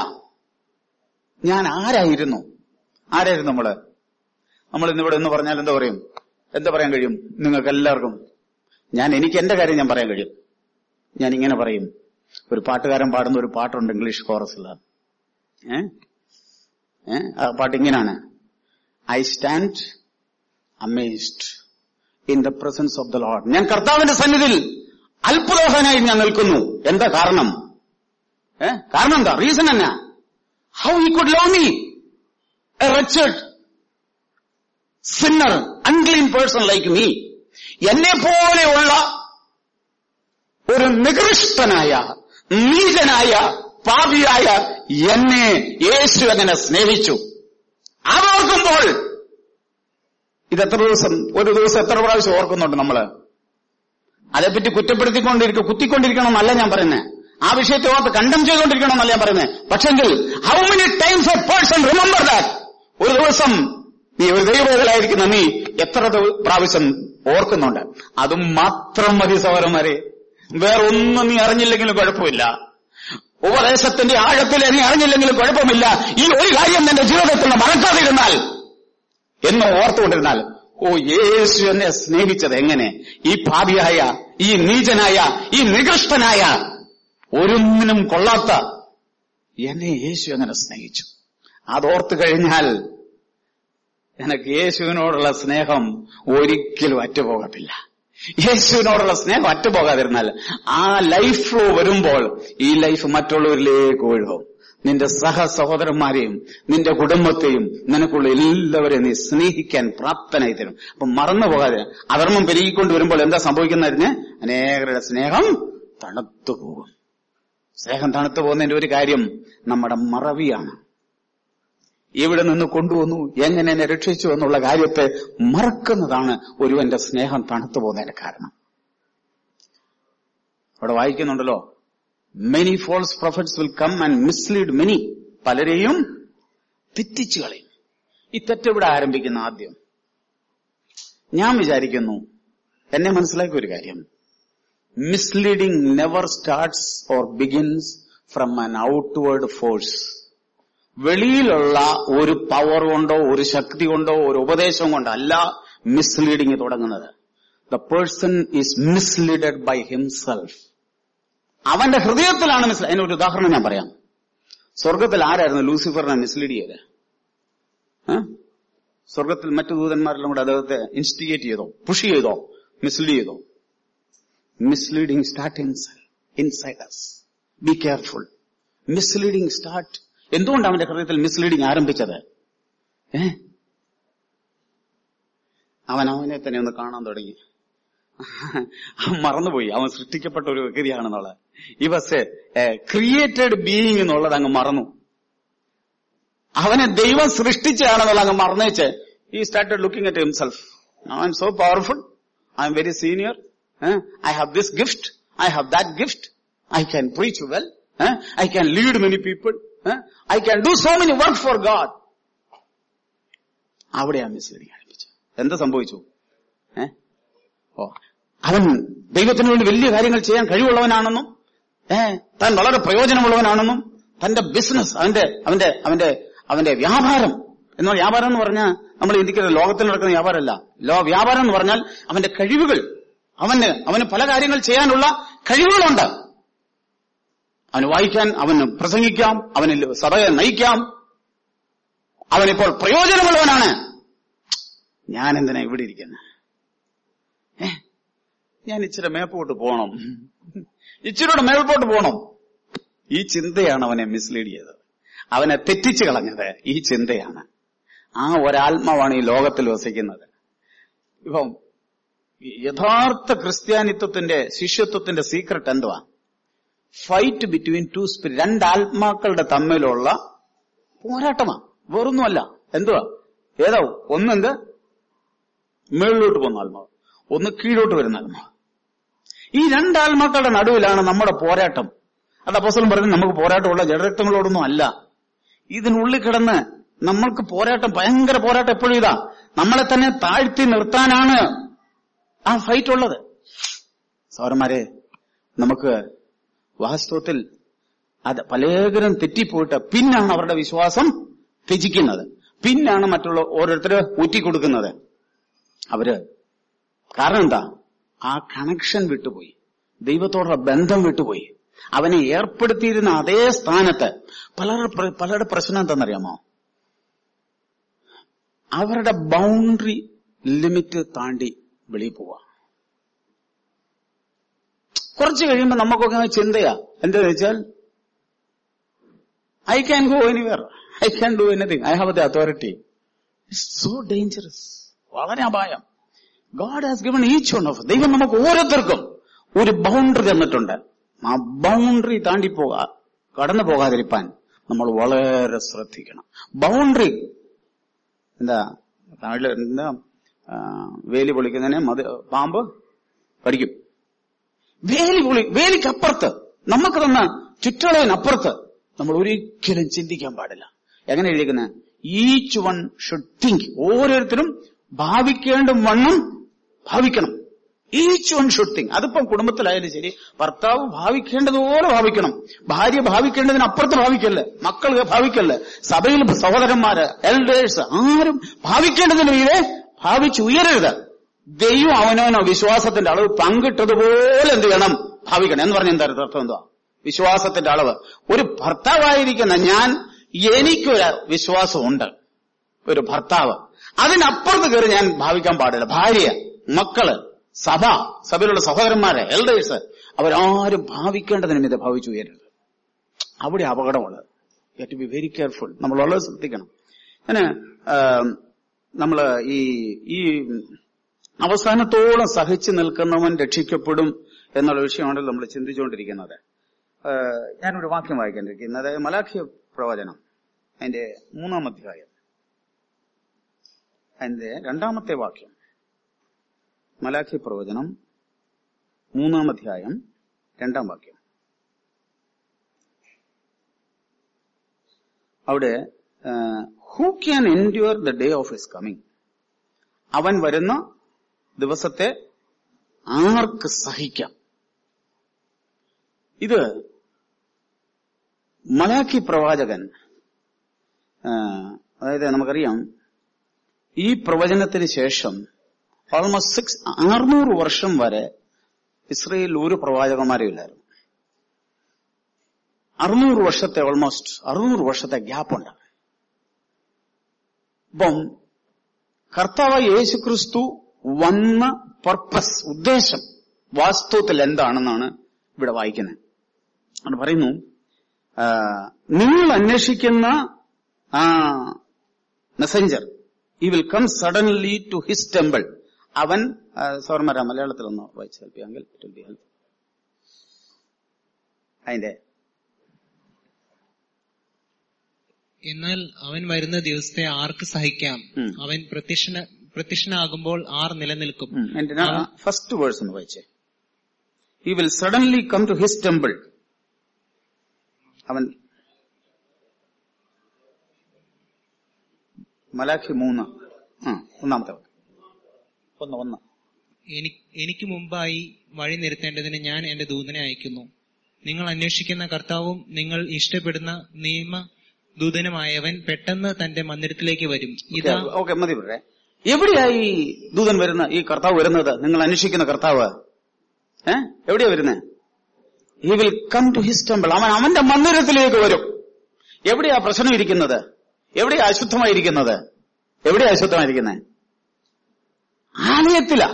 ഞാൻ ആരായിരുന്നു. ആരായിരുന്നു നമ്മള്? നമ്മൾ ഇന്നിവിടെ എന്ന് പറഞ്ഞാൽ എന്താ പറയും? എന്താ പറയാൻ കഴിയും നിങ്ങൾക്ക് എല്ലാവർക്കും? ഞാൻ എനിക്ക് എന്റെ കാര്യം ഞാൻ പറയാൻ കഴിയും. ഞാൻ ഇങ്ങനെ പറയും. ഒരു പാട്ടുകാരൻ പാടുന്ന ഒരു പാട്ടുണ്ട് ഇംഗ്ലീഷ് കോറസിൽ. ഏ ആ പാട്ട് ഇങ്ങനെയാണ്: I stand amazed in the presence of the Lord. ഞാൻ കർത്താവിന്റെ സന്നിധിയിൽ അത്ഭുതോഹനായി ഞാൻ നിൽക്കുന്നു. എന്താ കാരണം? ഏ കാരണം എന്താ? റീസൺ എന്നാ? How he could love me, a wretched sinner, unclean person like me. എന്നെ പോലെയുള്ള ഒരു നികൃഷ്ടനായ, നീചനായ, പാപിയായ എന്നെ യേശു അങ്ങനെ സ്നേഹിച്ചു. അതോർക്കുമ്പോൾ ഇതെത്ര ദിവസം, ഒരു ദിവസം എത്ര പ്രാവശ്യം ഓർക്കുന്നുണ്ട് നമ്മള്? അതേപ്പറ്റി കുറ്റപ്പെടുത്തിക്കൊണ്ടിരിക്കും, കുത്തിക്കൊണ്ടിരിക്കണം എന്നല്ല ഞാൻ പറയുന്നത്. ആ വിഷയത്തെ ഓർത്ത് കണ്ടം ചെയ്തുകൊണ്ടിരിക്കണം എന്നല്ല ഞാൻ പറയുന്നത്. പക്ഷെങ്കിൽ how many times a person remember that? ഒരു ദിവസം നീ ഒരു ദൈവവേദലായിരിക്കുന്ന നീ എത്ര പ്രാവശ്യം ഓർക്കുന്നുണ്ട്? അതും മാത്രം മതി സഹോദരന്മാരെ. വേറൊന്നും നീ അറിഞ്ഞില്ലെങ്കിലും കുഴപ്പമില്ല, ഉപദേശത്തിന്റെ ആഴത്തിൽ നീ അറിഞ്ഞില്ലെങ്കിലും കുഴപ്പമില്ല. ഈ ഒരു കാര്യം നിന്റെ ജീവിതത്തിൽ മറക്കാതിരുന്നാൽ, എന്ന് ഓർത്തുകൊണ്ടിരുന്നാൽ, ഓ യേശു എന്നെ സ്നേഹിച്ചത് എങ്ങനെ, ഈ പാപിയായ, ഈ നീചനായ, ഈ നികൃഷ്ടനായ, ഒരൊന്നിനും കൊള്ളാത്ത എന്നെ യേശു എങ്ങനെ സ്നേഹിച്ചു. അതോർത്തു കഴിഞ്ഞാൽ എനിക്ക് യേശുവിനോടുള്ള സ്നേഹം ഒരിക്കലും അറ്റുപോകത്തില്ല. യേശുവിനോടുള്ള സ്നേഹം അറ്റുപോകാതിരുന്നാൽ ആ ലൈഫ് ഫ്ലോ വരുമ്പോൾ ഈ ലൈഫ് മറ്റുള്ളവരിലേക്ക് ഒഴുകും. നിന്റെ സഹ സഹോദരന്മാരെയും നിന്റെ കുടുംബത്തെയും നിനക്കുള്ള എല്ലാവരെയും നീ സ്നേഹിക്കാൻ പ്രാപ്തനായി തരും. അപ്പൊ മറന്നു പോകാതെ അധർമ്മം പെരുകിക്കൊണ്ട് വരുമ്പോൾ എന്താ സംഭവിക്കുന്നതിന്? അനേകരുടെ സ്നേഹം തണുത്തു പോകും. സ്നേഹം തണുത്തു പോകുന്നതിന്റെ ഒരു കാര്യം നമ്മുടെ മറവിയാണ്. എവിടെ നിന്ന് കൊണ്ടുവന്നു, എങ്ങനെ എന്നെ രക്ഷിച്ചു എന്നുള്ള കാര്യത്തെ മറക്കുന്നതാണ് ഒരുവന്റെ സ്നേഹം തണുത്തു പോകുന്നതിന്റെ കാരണം. അവിടെ വായിക്കുന്നുണ്ടല്ലോ, many false prophets will come and mislead many. പലരെയും തെറ്റിച്ചു കളയും. ഈ തെറ്റെവിടെ ആരംഭിക്കുന്ന? ആദ്യം ഞാൻ വിചാരിക്കുന്നു, എന്നെ മനസ്സിലാക്കിയ ഒരു കാര്യം, misleading never starts or begins from an outward force. വെളിയിലുള്ള ഒരു പവർ കൊണ്ടോ ഒരു ശക്തി കൊണ്ടോ ഒരു ഉപദേശം കൊണ്ടോ അല്ല മിസ്ലീഡിങ് തുടങ്ങുന്നത്. The person is misled by himself. അവന്റെ ഹൃദയത്തിലാണ് മിസ്. അതിനൊരു ഉദാഹരണം ഞാൻ പറയാം. സ്വർഗത്തിൽ ആരായിരുന്നു ലൂസിഫറിനെ മിസ്ലീഡ് ചെയ്തത്? സ്വർഗത്തിൽ മറ്റു ദൂതന്മാരെല്ലാം കൂടെ അദ്ദേഹത്തെ ഇൻസ്റ്റിഗേറ്റ് ചെയ്തോ, പുഷ് ചെയ്തോ, മിസ്ലീഡ് ചെയ്തോ? Misleading start inside us. Be careful. Misleading start. എന്തുകൊണ്ട് അവന്റെ ഹൃദയത്തിൽ മിസ്ലീഡിങ് ആരംഭിച്ചത്? ഏ അവൻ അവനെ തന്നെ ഒന്ന് കാണാൻ തുടങ്ങി. അവൻ മറന്നുപോയി അവൻ സൃഷ്ടിക്കപ്പെട്ട ഒരു വ്യക്തിയാണെന്നുള്ളത്. ഈ വാസ് എ ക്രിയേറ്റഡ് ബീയിങ് എന്നുള്ളത് അങ്ങ് മറന്നു. അവനെ ദൈവം സൃഷ്ടിച്ചാണെന്നുള്ള അങ്ങ് മറന്നേച്ച് he started looking at himself. Now I am so powerful, I am very senior, eh? I have this gift, I have that gift, I can preach well, eh? I can lead many people, eh? I can do so many work for God. അവിടെയാണ് misleading ആരംഭിച്ചത്. എന്താ സംഭവിച്ചു? ഏ ഓ അവൻ ദൈവത്തിന് വേണ്ടി വലിയ കാര്യങ്ങൾ ചെയ്യാൻ കഴിവുള്ളവനാണെന്നും ഏ താൻ വളരെ പ്രയോജനമുള്ളവനാണെന്നും തന്റെ ബിസിനസ്, അവന്റെ അവന്റെ അവന്റെ അവന്റെ വ്യാപാരം എന്ന വ്യാപാരം എന്ന് പറഞ്ഞാൽ നമ്മൾ ഇന്ത്യക്ക് ലോകത്തിൽ നടക്കുന്ന വ്യാപാരമല്ല. ലോ വ്യാപാരം എന്ന് പറഞ്ഞാൽ അവന്റെ കഴിവുകൾ, അവന് അവന് പല കാര്യങ്ങൾ ചെയ്യാനുള്ള കഴിവുകളുണ്ട്. അവന് വായിക്കാൻ, അവന് പ്രസംഗിക്കാം, അവന് സഭയെ നയിക്കാം, അവനിപ്പോൾ പ്രയോജനമുള്ളവനാണ്. ഞാൻ എന്തിനാ ഇവിടെ ഇരിക്കുന്നത്? ഏ ഞാൻ ഇച്ചിരി മേപ്പോട്ട് പോകണം, ഇച്ചിരിയുടെ മേൽപോട്ട് പോകണം. ഈ ചിന്തയാണ് അവനെ മിസ്ലീഡ് ചെയ്തത്, അവനെ തെറ്റിച്ചു കളഞ്ഞത് ഈ ചിന്തയാണ്. ആ ഒരാത്മാവാണ് ഈ ലോകത്തിൽ വസിക്കുന്നത്. ഇപ്പം യഥാർത്ഥ ക്രിസ്ത്യാനിത്വത്തിന്റെ ശിഷ്യത്വത്തിന്റെ സീക്രട്ട് എന്തുവാ? ഫൈറ്റ് ബിറ്റ്വീൻ ടു സ്പിരിറ്റ്, രണ്ടാത്മാക്കളുടെ തമ്മിലുള്ള പോരാട്ടമാ, വേറൊന്നുമല്ല. എന്തുവാ? ഏതാ? ഒന്നെന്ത്? മേളിലോട്ട് പോകുന്ന ആത്മാവ്, ഒന്ന് കീഴോട്ട് വരുന്ന ആത്മാവ്. ഈ രണ്ടാത്മാക്കളുടെ നടുവിലാണ് നമ്മുടെ പോരാട്ടം. അത് അപ്പോസ്തലൻ പറഞ്ഞു, നമുക്ക് പോരാട്ടമുള്ള ജഡരക്തങ്ങളോടൊന്നും അല്ല. ഇതിനുള്ളിൽ കിടന്ന് നമ്മൾക്ക് പോരാട്ടം, ഭയങ്കര പോരാട്ടം എപ്പോഴും ഇതാ, നമ്മളെ തന്നെ താഴ്ത്തി നിർത്താനാണ് ആ ഫൈറ്റ് ഉള്ളത്. സഹോദരന്മാരെ, നമുക്ക് വാസ്തവത്തിൽ അത് പലരും തെറ്റിപ്പോയിട്ട് പിന്നാണ് അവരുടെ വിശ്വാസം ത്യജിക്കുന്നത്, പിന്നാണ് മറ്റുള്ള ഓരോരുത്തര് ഊറ്റിക്കൊടുക്കുന്നത്. അവര് കാരണം എന്താ? ആ കണക്ഷൻ വിട്ടുപോയി, ദൈവത്തോടുള്ള ബന്ധം വിട്ടുപോയി. അവനെ ഏർപ്പെടുത്തിയിരുന്ന അതേ സ്ഥാനത്ത് പലരുടെ പലരുടെ പ്രശ്നം എന്താണെന്നറിയാമോ? അവരുടെ ബൗണ്ടറി ലിമിറ്റ് താണ്ടി വെളിയിൽ പോവാ. കുറച്ച് കഴിയുമ്പോൾ നമുക്കൊക്കെ ചിന്തയാ, എന്താന്ന് വെച്ചാൽ I can go anywhere, I can do anything, I have the authority. It's so dangerous, വളരെ അപായം. God has given each one of, ദൈവം നമുക്ക് ഓരോരുത്തർക്കും ഒരു ബൗണ്ടറി തന്നിട്ടുണ്ട്. ആ ബൗണ്ടറി താണ്ടി പോകാ കടന്നു പോകാതിരിക്കാൻ നമ്മൾ വളരെ ശ്രദ്ധിക്കണം. ബൗണ്ടറി എന്താ താഴെ എന്താ വേലി പൊളിക്കുന്നതിനെ മതി പാമ്പ് കടിക്കും. വേലി പൊളി വേലിക്കപ്പുറത്ത് നമുക്ക് തന്ന ചുറ്റളവിനപ്പുറത്ത് നമ്മൾ ഒരിക്കലും ചിന്തിക്കാൻ പാടില്ല. എങ്ങനെ എഴുതിക്കുന്നത്? ഈച്ച് വൺ ഷുഡ് തിങ്ക്, ഓരോരുത്തരും ഭാവിക്കേണ്ട വണ്ണം ഭാവിക്കണം. Each one should think. അതിപ്പം കുടുംബത്തിലായാലും ശരി, ഭർത്താവ് ഭാവിക്കേണ്ടതുപോലെ ഭാവിക്കണം, ഭാര്യ ഭാവിക്കേണ്ടതിന് അപ്പുറത്ത് ഭാവിക്കല്ലേ, മക്കൾ ഭാവിക്കല്ലേ, സഭയിൽ സഹോദരന്മാര് എൽഡേഴ്സ് ആരും ഭാവിക്കേണ്ടതിന് ഇതേ ഭാവിച്ചുയരരുത്. ദൈവം അവനവനോ വിശ്വാസത്തിന്റെ അളവ് പങ്കിട്ടതുപോലെ എന്ത് ചെയ്യണം? ഭാവിക്കണം. എന്ന് പറഞ്ഞ എന്താ അർത്ഥം? എന്തുവാ വിശ്വാസത്തിന്റെ അളവ്? ഒരു ഭർത്താവായിരിക്കുന്ന ഞാൻ, എനിക്കൊരു വിശ്വാസമുണ്ട്, ഒരു ഭർത്താവ്, അതിനപ്പുറത്ത് കയറി ഞാൻ ഭാവിക്കാൻ പാടില്ല. ഭാര്യ, മക്കള്, സഭ, സഭയിലുള്ള സഹോദരന്മാരെ എൽഡേഴ്സ്, അവരാരും ഭാവിക്കേണ്ടതിനും ഇത് ഭാവിച്ചു ഉയരരുത്. അവിടെ അപകടമുള്ളത്. You have to be very careful. നമ്മൾ വളരെ ശ്രദ്ധിക്കണം. അങ്ങനെ നമ്മള് ഈ ഈ അവസാനത്തോളം സഹിച്ചു നിൽക്കുന്നവൻ രക്ഷിക്കപ്പെടും എന്നുള്ള വിഷയമാണല്ലോ നമ്മൾ ചിന്തിച്ചുകൊണ്ടിരിക്കുന്നത്. ഞാനൊരു വാക്യം വായിക്കാനിരിക്കുന്നത് മലാഖി പ്രവചനം അതിന്റെ മൂന്നാം അധ്യായം, അതിന്റെ രണ്ടാമത്തെ വാക്യം. മലാഖി പ്രവചനം മൂന്നാം അധ്യായം രണ്ടാം വാക്യം. അവിടെ who can endure the day of his coming, അവൻ വരുന്ന ദിവസത്തെ ആർക്ക് സഹിക്കാം? ഇത് മലാഖി പ്രവാചകൻ, അതായത് നമുക്കറിയാം ഈ പ്രവചനത്തിന് ശേഷം ഓൾമോസ്റ്റ് സിക്സ് അറുന്നൂറ് വർഷം വരെ ഇസ്രയേലിൽ ഒരു പ്രവാചകന്മാരും ഇല്ലായിരുന്നു. അറുന്നൂറ് വർഷത്തെ ഓൾമോസ്റ്റ് അറുന്നൂറ് വർഷത്തെ ഗ്യാപ്പുണ്ട്. അപ്പം കർത്താവ് യേശുക്രിസ്തു വന്ന പർപ്പസ്, ഉദ്ദേശം വാസ്തവത്തിൽ എന്താണെന്നാണ് ഇവിടെ വായിക്കുന്നത്. അത് പറയുന്നു, നിങ്ങൾ അന്വേഷിക്കുന്ന ആ messenger he will come suddenly to his temple. അവൻ സോർമര മലയാളത്തിലൊന്ന് വായിച്ച് ഹെൽപ്പിയെങ്കിൽ ഇറ്റ് വിൽ ബി ഹെൽപ്പ്. അതിന്റെ എന്നാൽ അവൻ വരുന്ന ദിവസത്തെ ആർക്ക് സഹിക്കാം? അവൻ പ്രത്യക്ഷന പ്രത്യക്ഷനാകുമ്പോൾ ആർ നിലനിൽക്കും? ഫസ്റ്റ് വേഴ്സ് ഒന്ന് വായിച്ചേ. he will suddenly come to his temple. അവൻ മലാഖി മൂന്ന് ഒന്നാമത്തെ ഒന്ന് ഒന്ന് എനിക്ക് മുമ്പായി വഴി നിരത്തേണ്ടതിന് ഞാൻ എന്റെ ദൂതനെ അയക്കുന്നു. നിങ്ങൾ അന്വേഷിക്കുന്ന കർത്താവും നിങ്ങൾ ഇഷ്ടപ്പെടുന്ന നിയമ ദൂതനുമായവൻ പെട്ടെന്ന് തന്റെ മന്ദിരത്തിലേക്ക് വരും. ഇതാ ഓക്കെ മതി. പറയേ എവിടെയായി ദൂതൻ വരുന്ന ഈ കർത്താവ് വരുന്നത്? നിങ്ങൾ അന്വേഷിക്കുന്ന കർത്താവ് ഏ എവിടെയാ വരുന്നത്? he will come to his temple. അവൻ അവന്റെ മന്ദിരത്തിലേക്ക് വരും. എവിടെയാ പ്രശ്നം ഇരിക്കുന്നത്? എവിടെയാ അശുദ്ധമായിരിക്കുന്നത്? എവിടെയാ അശുദ്ധമായിരിക്കുന്നത്? ആലയത്തില,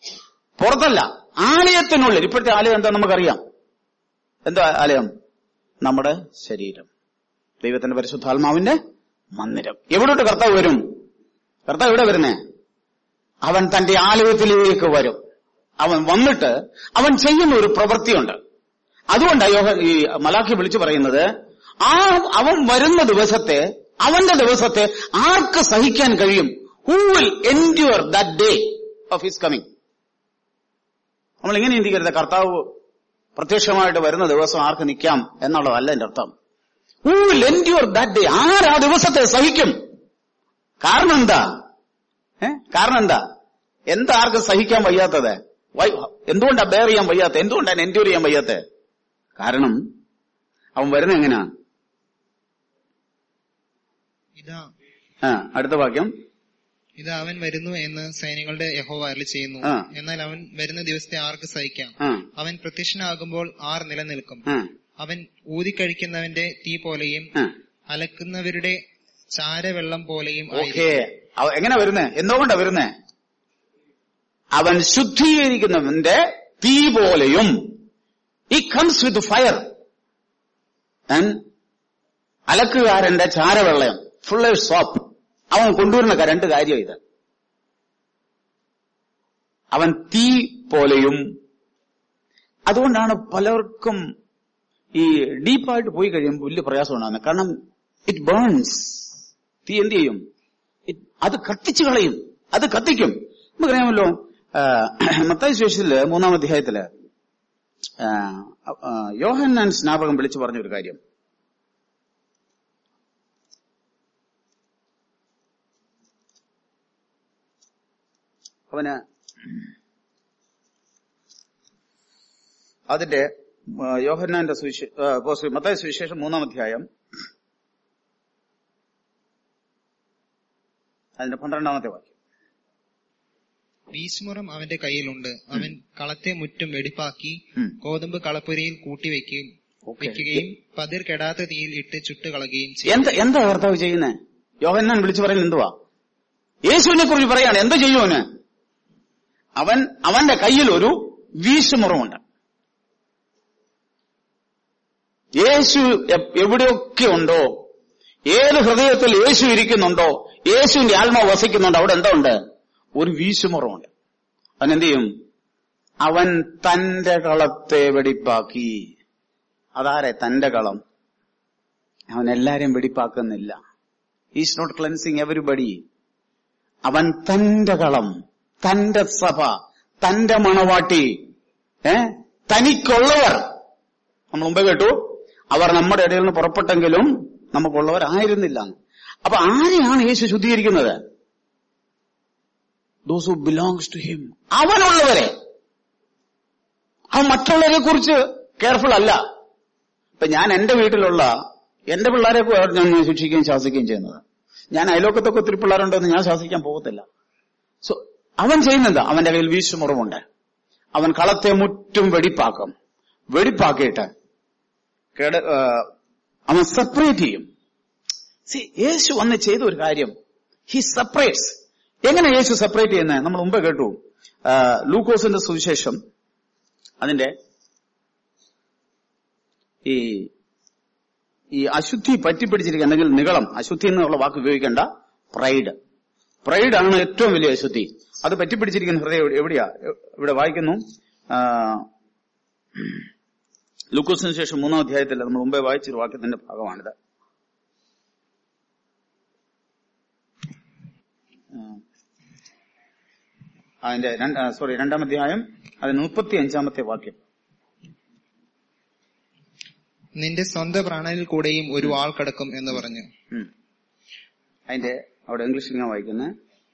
പുറത്തല്ല, ആലയത്തിനുള്ളിൽ. ഇപ്പോഴത്തെ ആലയം എന്താ നമുക്കറിയാം. എന്താ ആലയം? നമ്മുടെ ശരീരം, ദൈവത്തിന്റെ പരിശുദ്ധാത്മാവിന്റെ മന്ദിരം. എവിടോട്ട് കർത്താവ് വരും? കർത്താവ് എവിടെ വരുന്നേ? അവൻ തന്റെ ആലയത്തിലേക്ക് വരും. അവൻ വന്നിട്ട് അവൻ ചെയ്യുന്ന ഒരു പ്രവൃത്തിയുണ്ട്. അതുകൊണ്ടാണ് യോഹ ഈ മലാഖി വിളിച്ചു പറയുന്നത്, ആ അവൻ വരുന്ന ദിവസത്തെ, അവന്റെ ദിവസത്തെ ആർക്ക് സഹിക്കാൻ കഴിയും? Who will endure that day of his coming? നമ്മൾ ഇങ്ങനെ ചിന്തിക്കരുത്, കർത്താവ് പ്രത്യക്ഷമായിട്ട് വരുന്ന ദിവസം ആർക്ക് നിൽക്കാം എന്നുള്ളതല്ല എന്റെ അർത്ഥം. Who will endure that day? ആരാ ദിവസത്തെ സഹിക്കും? കാരണം എന്താ? ഏഹ് കാരണം എന്താ? എന്താ ആർക്ക് സഹിക്കാൻ വയ്യാത്തത്? എന്തുകൊണ്ടാ ബെയർ ചെയ്യാൻ വയ്യാത്തത്? എന്തുകൊണ്ടാണ് എൻഡ്യൂർ ചെയ്യാൻ വയ്യാത്തത്? കാരണം അവൻ വരുന്ന എങ്ങനെയാ? ഇതാ ആ അടുത്ത വാക്യം, ഇത് അവൻ വരുന്നു എന്ന് സൈന്യങ്ങളുടെ യഹോവ അരുളി ചെയ്യുന്നു. എന്നാൽ അവൻ വരുന്ന ദിവസത്തെ ആർക്ക് സഹിക്കാം? അവൻ പ്രത്യക്ഷനാകുമ്പോൾ ആർ നിലനിൽക്കും? അവൻ ഊതിക്കഴിക്കുന്നവന്റെ തീ പോലെയും അലക്കുന്നവരുടെ ചാരവെള്ളം പോലെയും ആയിരിക്കും. എങ്ങനെ വരുന്നേ? എന്തുകൊണ്ടാ വരുന്നേ? അവൻ ശുദ്ധീകരിക്കുന്നവന്റെ തീ പോലെയും. He comes with fire. And അലക്കുകാരന്റെ ചാരവെള്ളം, ഫുൾ സോപ്പ്. അവൻ കൊണ്ടുവരുന്ന രണ്ട് കാര്യം ഇത്. അവൻ തീ പോലെയും. അതുകൊണ്ടാണ് പലർക്കും ഈ ഡീപ്പായിട്ട് പോയി കഴിയുമ്പോൾ വലിയ പ്രയാസം ഉണ്ടാകുന്നത്. കാരണം ഇറ്റ് ബേൺസ്. തീ എന്ത് ചെയ്യും? അത് കത്തിച്ചു കളയും, അത് കത്തിക്കും. നമുക്കറിയാമല്ലോ, മത്തായി സുവിശേഷത്തില് മൂന്നാം അധ്യായത്തില് യോഹന്നാൻ സ്നാപകൻ വിളിച്ചു പറഞ്ഞൊരു കാര്യം. അവന് അതിന്റെ യോഹന്നാന്റെ സുവിശേഷം, മത്തായി സുവിശേഷം മൂന്നാം അധ്യായം അതിന്റെ പന്ത്രണ്ടാമത്തെ വാക്യം. വീശുമുറം അവന്റെ കയ്യിലുണ്ട്. അവൻ കളത്തെ മുറ്റും വെടിപ്പാക്കി ഗോതമ്പ് കളപ്പുരയിൽ കൂട്ടിവെക്കുകയും വെക്കുകയും പതിർ കെടാത്ത തീയിൽ ഇട്ട് ചുട്ടുകളയുകയും ചെയ്യും. എന്താ കർത്താവ് ചെയ്യുന്നത്? യോഹന്നാൻ വിളിച്ചു പറയുന്നത് എന്തുവാ? യേശുവിനെ കുറിച്ച് പറയാണ്. എന്ത് ചെയ്യുവന്? അവൻ അവന്റെ കയ്യിൽ ഒരു വീശുമുറമുണ്ട്. യേശു എവിടെയൊക്കെ ഉണ്ടോ, ഏത് ഹൃദയത്തിൽ യേശു ഇരിക്കുന്നുണ്ടോ, യേശുവിന്റെ ആത്മാവ് വസിക്കുന്നുണ്ടോ, അവിടെ എന്താ ഉണ്ട്? ഒരു വീശുമുറമുണ്ട്. അവൻ എന്ത് ചെയ്യും? അവൻ തന്റെ കളത്തെ വെടിപ്പാക്കി. അതാരെ തന്റെ കളം? അവൻ എല്ലാരെയും വെടിപ്പാക്കുന്നില്ല. Is not cleansing everybody. അവൻ തന്റെ കളം, തന്റെ സഭ, തന്റെ മണവാട്ടി, ഏ തനിക്കുള്ളവർ. നമ്മൾ മുമ്പേ കേട്ടു, അവർ നമ്മുടെ ഇടയിൽ നിന്ന് പുറപ്പെട്ടെങ്കിലും നമുക്കുള്ളവരായിരുന്നില്ല. അപ്പൊ ആരെയാണ് യേശു ശുദ്ധീകരിക്കുന്നത്? Those who belongs to him. അവനുള്ളവരെ. അവൻ മറ്റുള്ളവരെ കുറിച്ച് കെയർഫുൾ അല്ല. ഇപ്പൊ ഞാൻ എന്റെ വീട്ടിലുള്ള എന്റെ പിള്ളേരെ ഞാൻ ശിക്ഷിക്കുകയും ശാസിക്കുകയും ചെയ്യുന്നത്. ഞാൻ അയലോക്കത്തൊക്കെ ഒത്തിരി പിള്ളേരുണ്ടെന്ന് ഞാൻ ശാസിക്കാൻ പോകത്തില്ല. സോ അവൻ ചെയ്യുന്നത്, അവന്റെ കയ്യിൽ വീശുമുറവുണ്ട്. അവൻ കളത്തെ മുറ്റും വെടിപ്പാക്കും. വെടിപ്പാക്കിയിട്ട് കേട് അവൻ സെപ്പറേറ്റ് ചെയ്യും. സി യേശു വന്ന് ചെയ്ത ഒരു കാര്യം, ഹി സെപ്പറേറ്റ്സ്. എങ്ങനെ യേശു സെപ്പറേറ്റ് ചെയ്യുന്നത്? നമ്മൾ മുമ്പ് കേട്ടു. ലൂക്കോസിന്റെ സുവിശേഷം അതിന്റെ ഈ ഈ അശുദ്ധി പറ്റിപ്പിടിച്ചിരിക്കുക, അല്ലെങ്കിൽ നിഗളം, അശുദ്ധി എന്നുള്ള വാക്ക് ഉപയോഗിക്കേണ്ട, പ്രൈഡ്. പ്രൈഡ് ആണ് ഏറ്റവും വലിയ അശുദ്ധി. അത് പറ്റിപ്പിടിച്ചിരിക്കുന്ന ഹൃദയം എവിടെയാ? ഇവിടെ വായിക്കുന്നു, ലൂക്കോസിന് ശേഷം മൂന്നാം അധ്യായത്തിൽ നമ്മൾ മുമ്പേ വായിച്ചൊരു വാക്യത്തിന്റെ ഭാഗമാണിത്. അതിന്റെ സോറി രണ്ടാം അധ്യായം അതിന് മുപ്പത്തി അഞ്ചാമത്തെ വാക്യം. നിന്റെ സ്വന്തം പ്രാണനിൽ കൂടെയും ഒരു വാൾ കടക്കും എന്ന് പറഞ്ഞു. അതിന്റെ അവിടെ ഇംഗ്ലീഷിൽ ഞാൻ വായിക്കുന്നത്,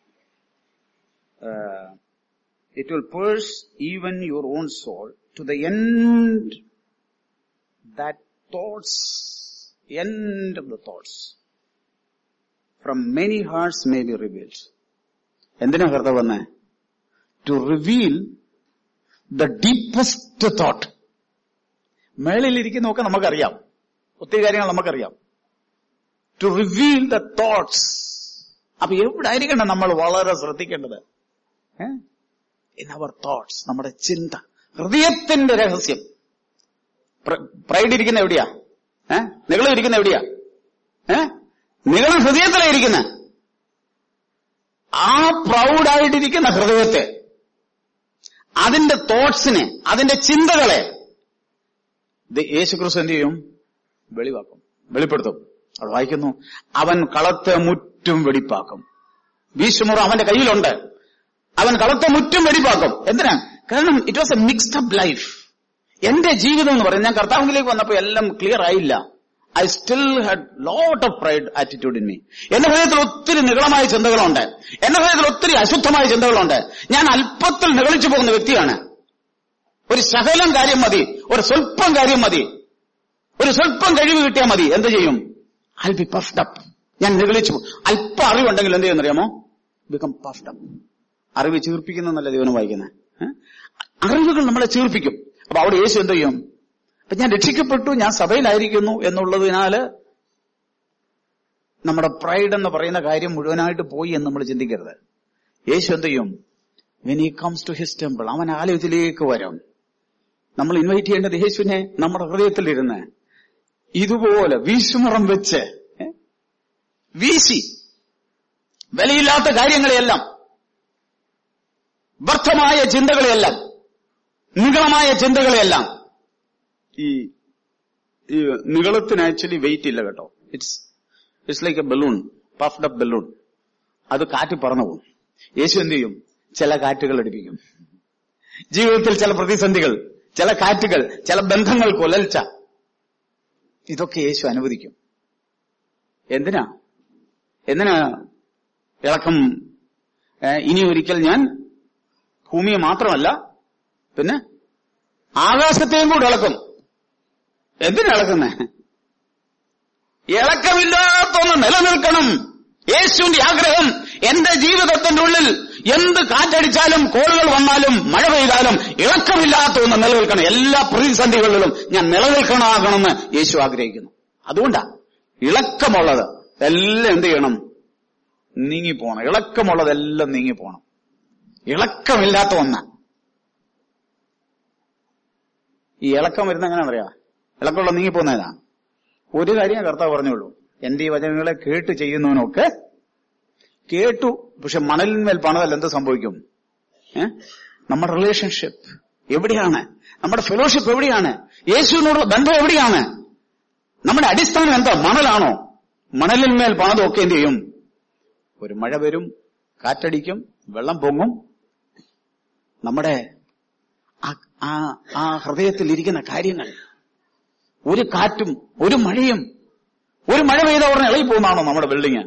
it will pierce even your own soul to the end that thoughts end of the thoughts from many hearts may be revealed. എന്തിനാ കർത്താവ് വന്നേ? To reveal the deepest thought. മേളിലിരിക്കുന്നതൊക്കെ നമുക്കറിയാം, ഒത്തിരി കാര്യങ്ങൾ നമുക്കറിയാം. To reveal the thoughts. അപ്പൊ എവിടെ ആയിരിക്കണം നമ്മൾ വളരെ ശ്രദ്ധിക്കേണ്ടത്? ഇൻ അവർ തോട്ട്സ്, നമ്മുടെ ചിന്ത, ഹൃദയത്തിന്റെ രഹസ്യം. പ്രൈഡ് ഇരിക്കുന്ന എവിടെയാ? ഏഹ് നിഗളം ഇരിക്കുന്ന എവിടെയാ? ഏഹ് നിഗളം ഹൃദയത്തിലാ ഇരിക്കുന്നത്. ആ പ്രൗഡായിട്ടിരിക്കുന്ന ഹൃദയത്തെ, അതിന്റെ തോട്ട്സിനെ, അതിന്റെ ചിന്തകളെ യേശുക്രിസ്തു എന്ത് ചെയ്യും? വെളിവാക്കും, വെളിപ്പെടുത്തും. അവിടെ വായിക്കുന്നു, അവൻ കളത്തെ മുറ്റും വെടിപ്പാക്കും. വീശുമുറ അവന്റെ കയ്യിലുണ്ട്, അവൻ കളത്തെ മുറ്റും വെടിപ്പാക്കും. എന്തിനാ? കാരണം it was a mixed up life. എന്റെ ജീവിതം എന്ന് പറയുന്നത്, ഞാൻ കർത്താവിലേക്ക് വന്നപ്പോ എല്ലാം ക്ലിയർ ആയില്ല. I still had lot of pride attitude in me. എന്റെ ഹൃദയത്തിൽ ഒത്തിരി നികളമായ ചിന്തകളുണ്ട്, എന്റെ ഹൃദയത്തിൽ ഒത്തിരി അശുദ്ധമായ ചിന്തകളുണ്ട്. ഞാൻ അല്പത്തിൽ നിഗളിച്ചു പോകുന്ന വ്യക്തിയാണ്. ഒരു ശകലം കാര്യം മതി, ഒരു സ്വല്പം കാര്യം മതി, ഒരു സ്വല്പം കഴിവ് കിട്ടിയാൽ മതി. എന്ത് ചെയ്യും? I be puffed up. ഞാൻ നിഗളിച്ചു. അല്പം അറിവുണ്ടെങ്കിൽ എന്ത് ചെയ്യുന്നറിയാമോ? Become puffed up. അറിവ് ചീർപ്പിക്കുന്നല്ല ദൈവം വായിക്കുന്നത്. അറിവുകൾ നമ്മളെ ചീർപ്പിക്കും. അപ്പൊ അവിടെ യേശു എന്ത് ചെയ്യും? അപ്പൊ ഞാൻ രക്ഷിക്കപ്പെട്ടു, ഞാൻ സഭയിലായിരിക്കുന്നു എന്നുള്ളതിനാല് നമ്മുടെ പ്രൈഡ് എന്ന് പറയുന്ന കാര്യം മുഴുവനായിട്ട് പോയി എന്ന് നമ്മൾ ചിന്തിക്കരുത്. യേശു എന്ത് ചെയ്യും? When he comes to his temple, അവൻ ആലയത്തിലേക്ക് വരും. നമ്മൾ ഇൻവൈറ്റ് ചെയ്യേണ്ടത് യേശുവിനെ നമ്മുടെ ഹൃദയത്തിലിരുന്ന് ഇതുപോലെ വീശുമുറം വെച്ച് വീശി വിലയില്ലാത്ത കാര്യങ്ങളെയെല്ലാം, വ്യർത്ഥമായ ചിന്തകളെയെല്ലാം, നിഗളമായ ചിന്തകളെയെല്ലാം. ഈ ഈ നിഗളത്തിന് ആക്ച്വലി വെയിറ്റ് ഇല്ല കേട്ടോ. It's it's like a balloon, puffed up balloon. അത് കാറ്റ് പറന്നു പോകും. യേശു എന്ത് ചെയ്യും? ചില കാറ്റുകൾ അടിപ്പിക്കും. ജീവിതത്തിൽ ചില പ്രതിസന്ധികൾ, ചില കാറ്റുകൾ, ചില ബന്ധങ്ങൾ കൊലൽച്ച, ഇതൊക്കെ യേശു അനുവദിക്കും. എന്തിനാ? എന്തിനാ ഇളക്കം? ഇനി ഒരിക്കൽ ഞാൻ ഭൂമിയെ മാത്രമല്ല പിന്നെ ആകാശത്തെയും കൂടെ ഇളക്കും. എന്തിനാ ഇളക്കുന്നേ? ഇളക്കമില്ലാത്തൊന്ന് നിലനിൽക്കണം. യേശുവിന്റെ ആഗ്രഹം എന്റെ ജീവിതത്തിന്റെ ഉള്ളിൽ എന്ത് കാറ്റടിച്ചാലും, കോളുകൾ വന്നാലും, മഴ പെയ്താലും ഇളക്കമില്ലാത്ത ഒന്ന് നിലനിൽക്കണം. എല്ലാ പ്രതിസന്ധികളിലും ഞാൻ നിലനിൽക്കണമാകണമെന്ന് യേശു ആഗ്രഹിക്കുന്നു. അതുകൊണ്ടാ ഇളക്കമുള്ളത് എല്ലാം എന്ത് ചെയ്യണം? നീങ്ങിപ്പോണം. ഇളക്കമുള്ളതെല്ലാം നീങ്ങിപ്പോണം. ഇളക്കമില്ലാത്ത ഒന്ന്. ഈ ഇളക്കം വരുന്ന എങ്ങനെയാണെന്നറിയാം? ഇളക്കമുള്ള നീങ്ങിപ്പോകുന്നതാ. ഒരു കാര്യം കർത്താവ് പറഞ്ഞുള്ളൂ, എന്റെ ഈ വചനങ്ങളെ കേട്ട് ചെയ്യുന്നവനൊക്കെ കേട്ടു, പക്ഷെ മണലിന്മേൽ പണിതൽ എന്ത് സംഭവിക്കും? ഏഹ് നമ്മുടെ റിലേഷൻഷിപ്പ് എവിടെയാണ്? നമ്മുടെ ഫെലോഷിപ്പ് എവിടെയാണ്? യേശുവിനോടുള്ള ബന്ധം എവിടെയാണ്? നമ്മുടെ അടിസ്ഥാനം എന്താ? മണലാണോ? മണലിന്മേൽ പണിതൊക്കെ എന്ത് ചെയ്യും? ഒരു മഴ വരും, കാറ്റടിക്കും, വെള്ളം പൊങ്ങും. നമ്മുടെ ആ ഹൃദയത്തിൽ ഇരിക്കുന്ന കാര്യങ്ങൾ, ഒരു കാറ്റും ഒരു മഴയും, ഒരു മഴ പെയ്ത ഉടനെ ഇളകി പോകുന്നതാണോ നമ്മുടെ ബിൽഡിങ്?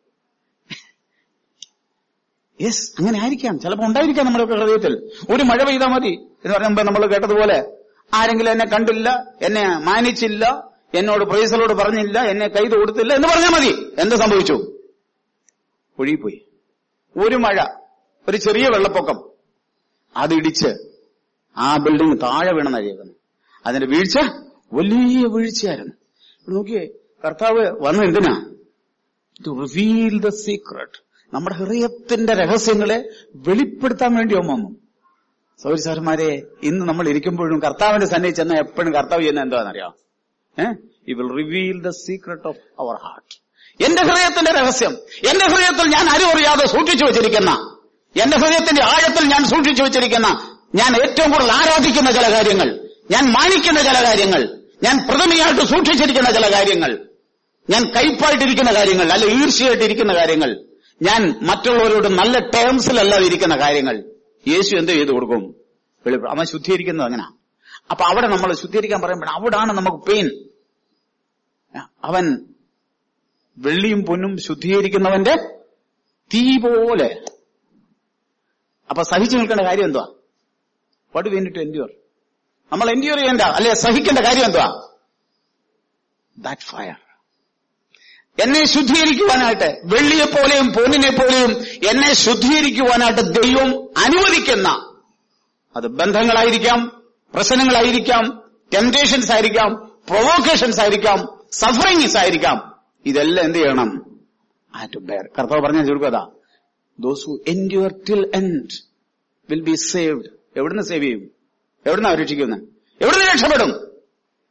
യെസ്, അങ്ങനെ ആയിരിക്കാം. ചിലപ്പോൾ ഉണ്ടായിരിക്കാം നമ്മുടെയൊക്കെ ഹൃദയത്തിൽ. ഒരു മഴ പെയ്താൽ മതി എന്ന് പറയുമ്പോൾ നമ്മൾ കേട്ടതുപോലെ, ആരെങ്കിലും എന്നെ കണ്ടില്ല, എന്നെ മാനിച്ചില്ല, എന്നോട് പ്രൈസലോട് പറഞ്ഞില്ല, എന്നെ കൈത് കൊടുത്തില്ല എന്ന് പറഞ്ഞാൽ മതി. എന്ത് സംഭവിച്ചു? ഒഴുകിപ്പോയി. ഒരു മഴ, ഒരു ചെറിയ വെള്ളപ്പൊക്കം, അതിടിച്ച് ആ ബിൽഡിംഗ് താഴെ വീണെന്നറിയുന്നു. അതിന്റെ വീഴ്ച വലിയ വീഴ്ചയായിരുന്നു. നോക്കിയേ, കർത്താവ് വന്ന് എന്തിനാ? To reveal the secret. നമ്മുടെ ഹൃദയത്തിന്റെ രഹസ്യങ്ങളെ വെളിപ്പെടുത്താൻ വേണ്ടി അവൻ വന്നു. സൗരസാരന്മാരെ, ഇന്ന് നമ്മൾ ഇരിക്കുമ്പോഴും കർത്താവിന്റെ സന്നിധി ചെന്നാൽ എപ്പോഴും കർത്താവ് ചെയ്യുന്ന എന്താണെന്നറിയാം? ഏഹ് you will reveal the secret of our heart. എന്റെ ഹൃദയത്തിന്റെ രഹസ്യം, എന്റെ ഹൃദയത്തിൽ ഞാൻ അറിവറിയാതെ സൂക്ഷിച്ചു വെച്ചിരിക്കുന്ന, എന്റെ ഹൃദയത്തിന്റെ ആഴത്തിൽ ഞാൻ സൂക്ഷിച്ചു വെച്ചിരിക്കുന്ന, ഞാൻ ഏറ്റവും കൂടുതൽ ആരാധിക്കുന്ന ചില കാര്യങ്ങൾ, ഞാൻ മാനിക്കുന്ന ചില കാര്യങ്ങൾ, ഞാൻ പ്രഥമയായിട്ട് സൂക്ഷിച്ചിരിക്കുന്ന ചില കാര്യങ്ങൾ, ഞാൻ കയ്പായിട്ടിരിക്കുന്ന കാര്യങ്ങൾ, അല്ല ഈർഷ്യയായിട്ടിരിക്കുന്ന കാര്യങ്ങൾ, ഞാൻ മറ്റുള്ളവരോട് നല്ല ടേംസിലല്ലാതെ ഇരിക്കുന്ന കാര്യങ്ങൾ യേശു എന്ത് ചെയ്തു കൊടുക്കും? വെളിപ്പെടും. അവൻ ശുദ്ധീകരിക്കുന്നത് അങ്ങനെ. അപ്പൊ അവിടെ നമ്മൾ ശുദ്ധീകരിക്കാൻ പറയുമ്പോൾ അവിടാണ് നമുക്ക് പെയിൻ. അവൻ വെള്ളിയും പൊന്നും ശുദ്ധീകരിക്കുന്നവന്റെ തീ പോലെ. അപ്പൊ സഹിച്ചു നിൽക്കേണ്ട കാര്യം എന്തുവാ? What do we need to endure? നമ്മൾ എൻഡ്യൂർ ചെയ്യേണ്ട, അല്ലെ സഹിക്കേണ്ട കാര്യം എന്തുവാ? That fire. എന്നെ ശുദ്ധീകരിക്കുവാനായിട്ട്, വെള്ളിയെപ്പോലെയും പൊന്നിനെ പോലെയും എന്നെ ശുദ്ധീകരിക്കുവാനായിട്ട് ദൈവം അനുവദിക്കുന്ന, അത് ബന്ധങ്ങളായിരിക്കാം, പ്രശ്നങ്ങളായിരിക്കാം, ടെംപ്റ്റേഷൻസ് ആയിരിക്കാം, പ്രൊവോക്കേഷൻസ് ആയിരിക്കാം, സഫറിങ്സ് ആയിരിക്കാം, ഇതെല്ലാം എന്ത് ചെയ്യണം? ആ ടു ബെയർ. കർത്താവ് പറഞ്ഞ ചുരുക്കതാ, those who endure till end will be saved. എവിടുന്ന് സേവ് ചെയ്യും? എവിടുന്നാ രക്ഷിക്കുന്നത്? എവിടുന്ന് രക്ഷപ്പെടും?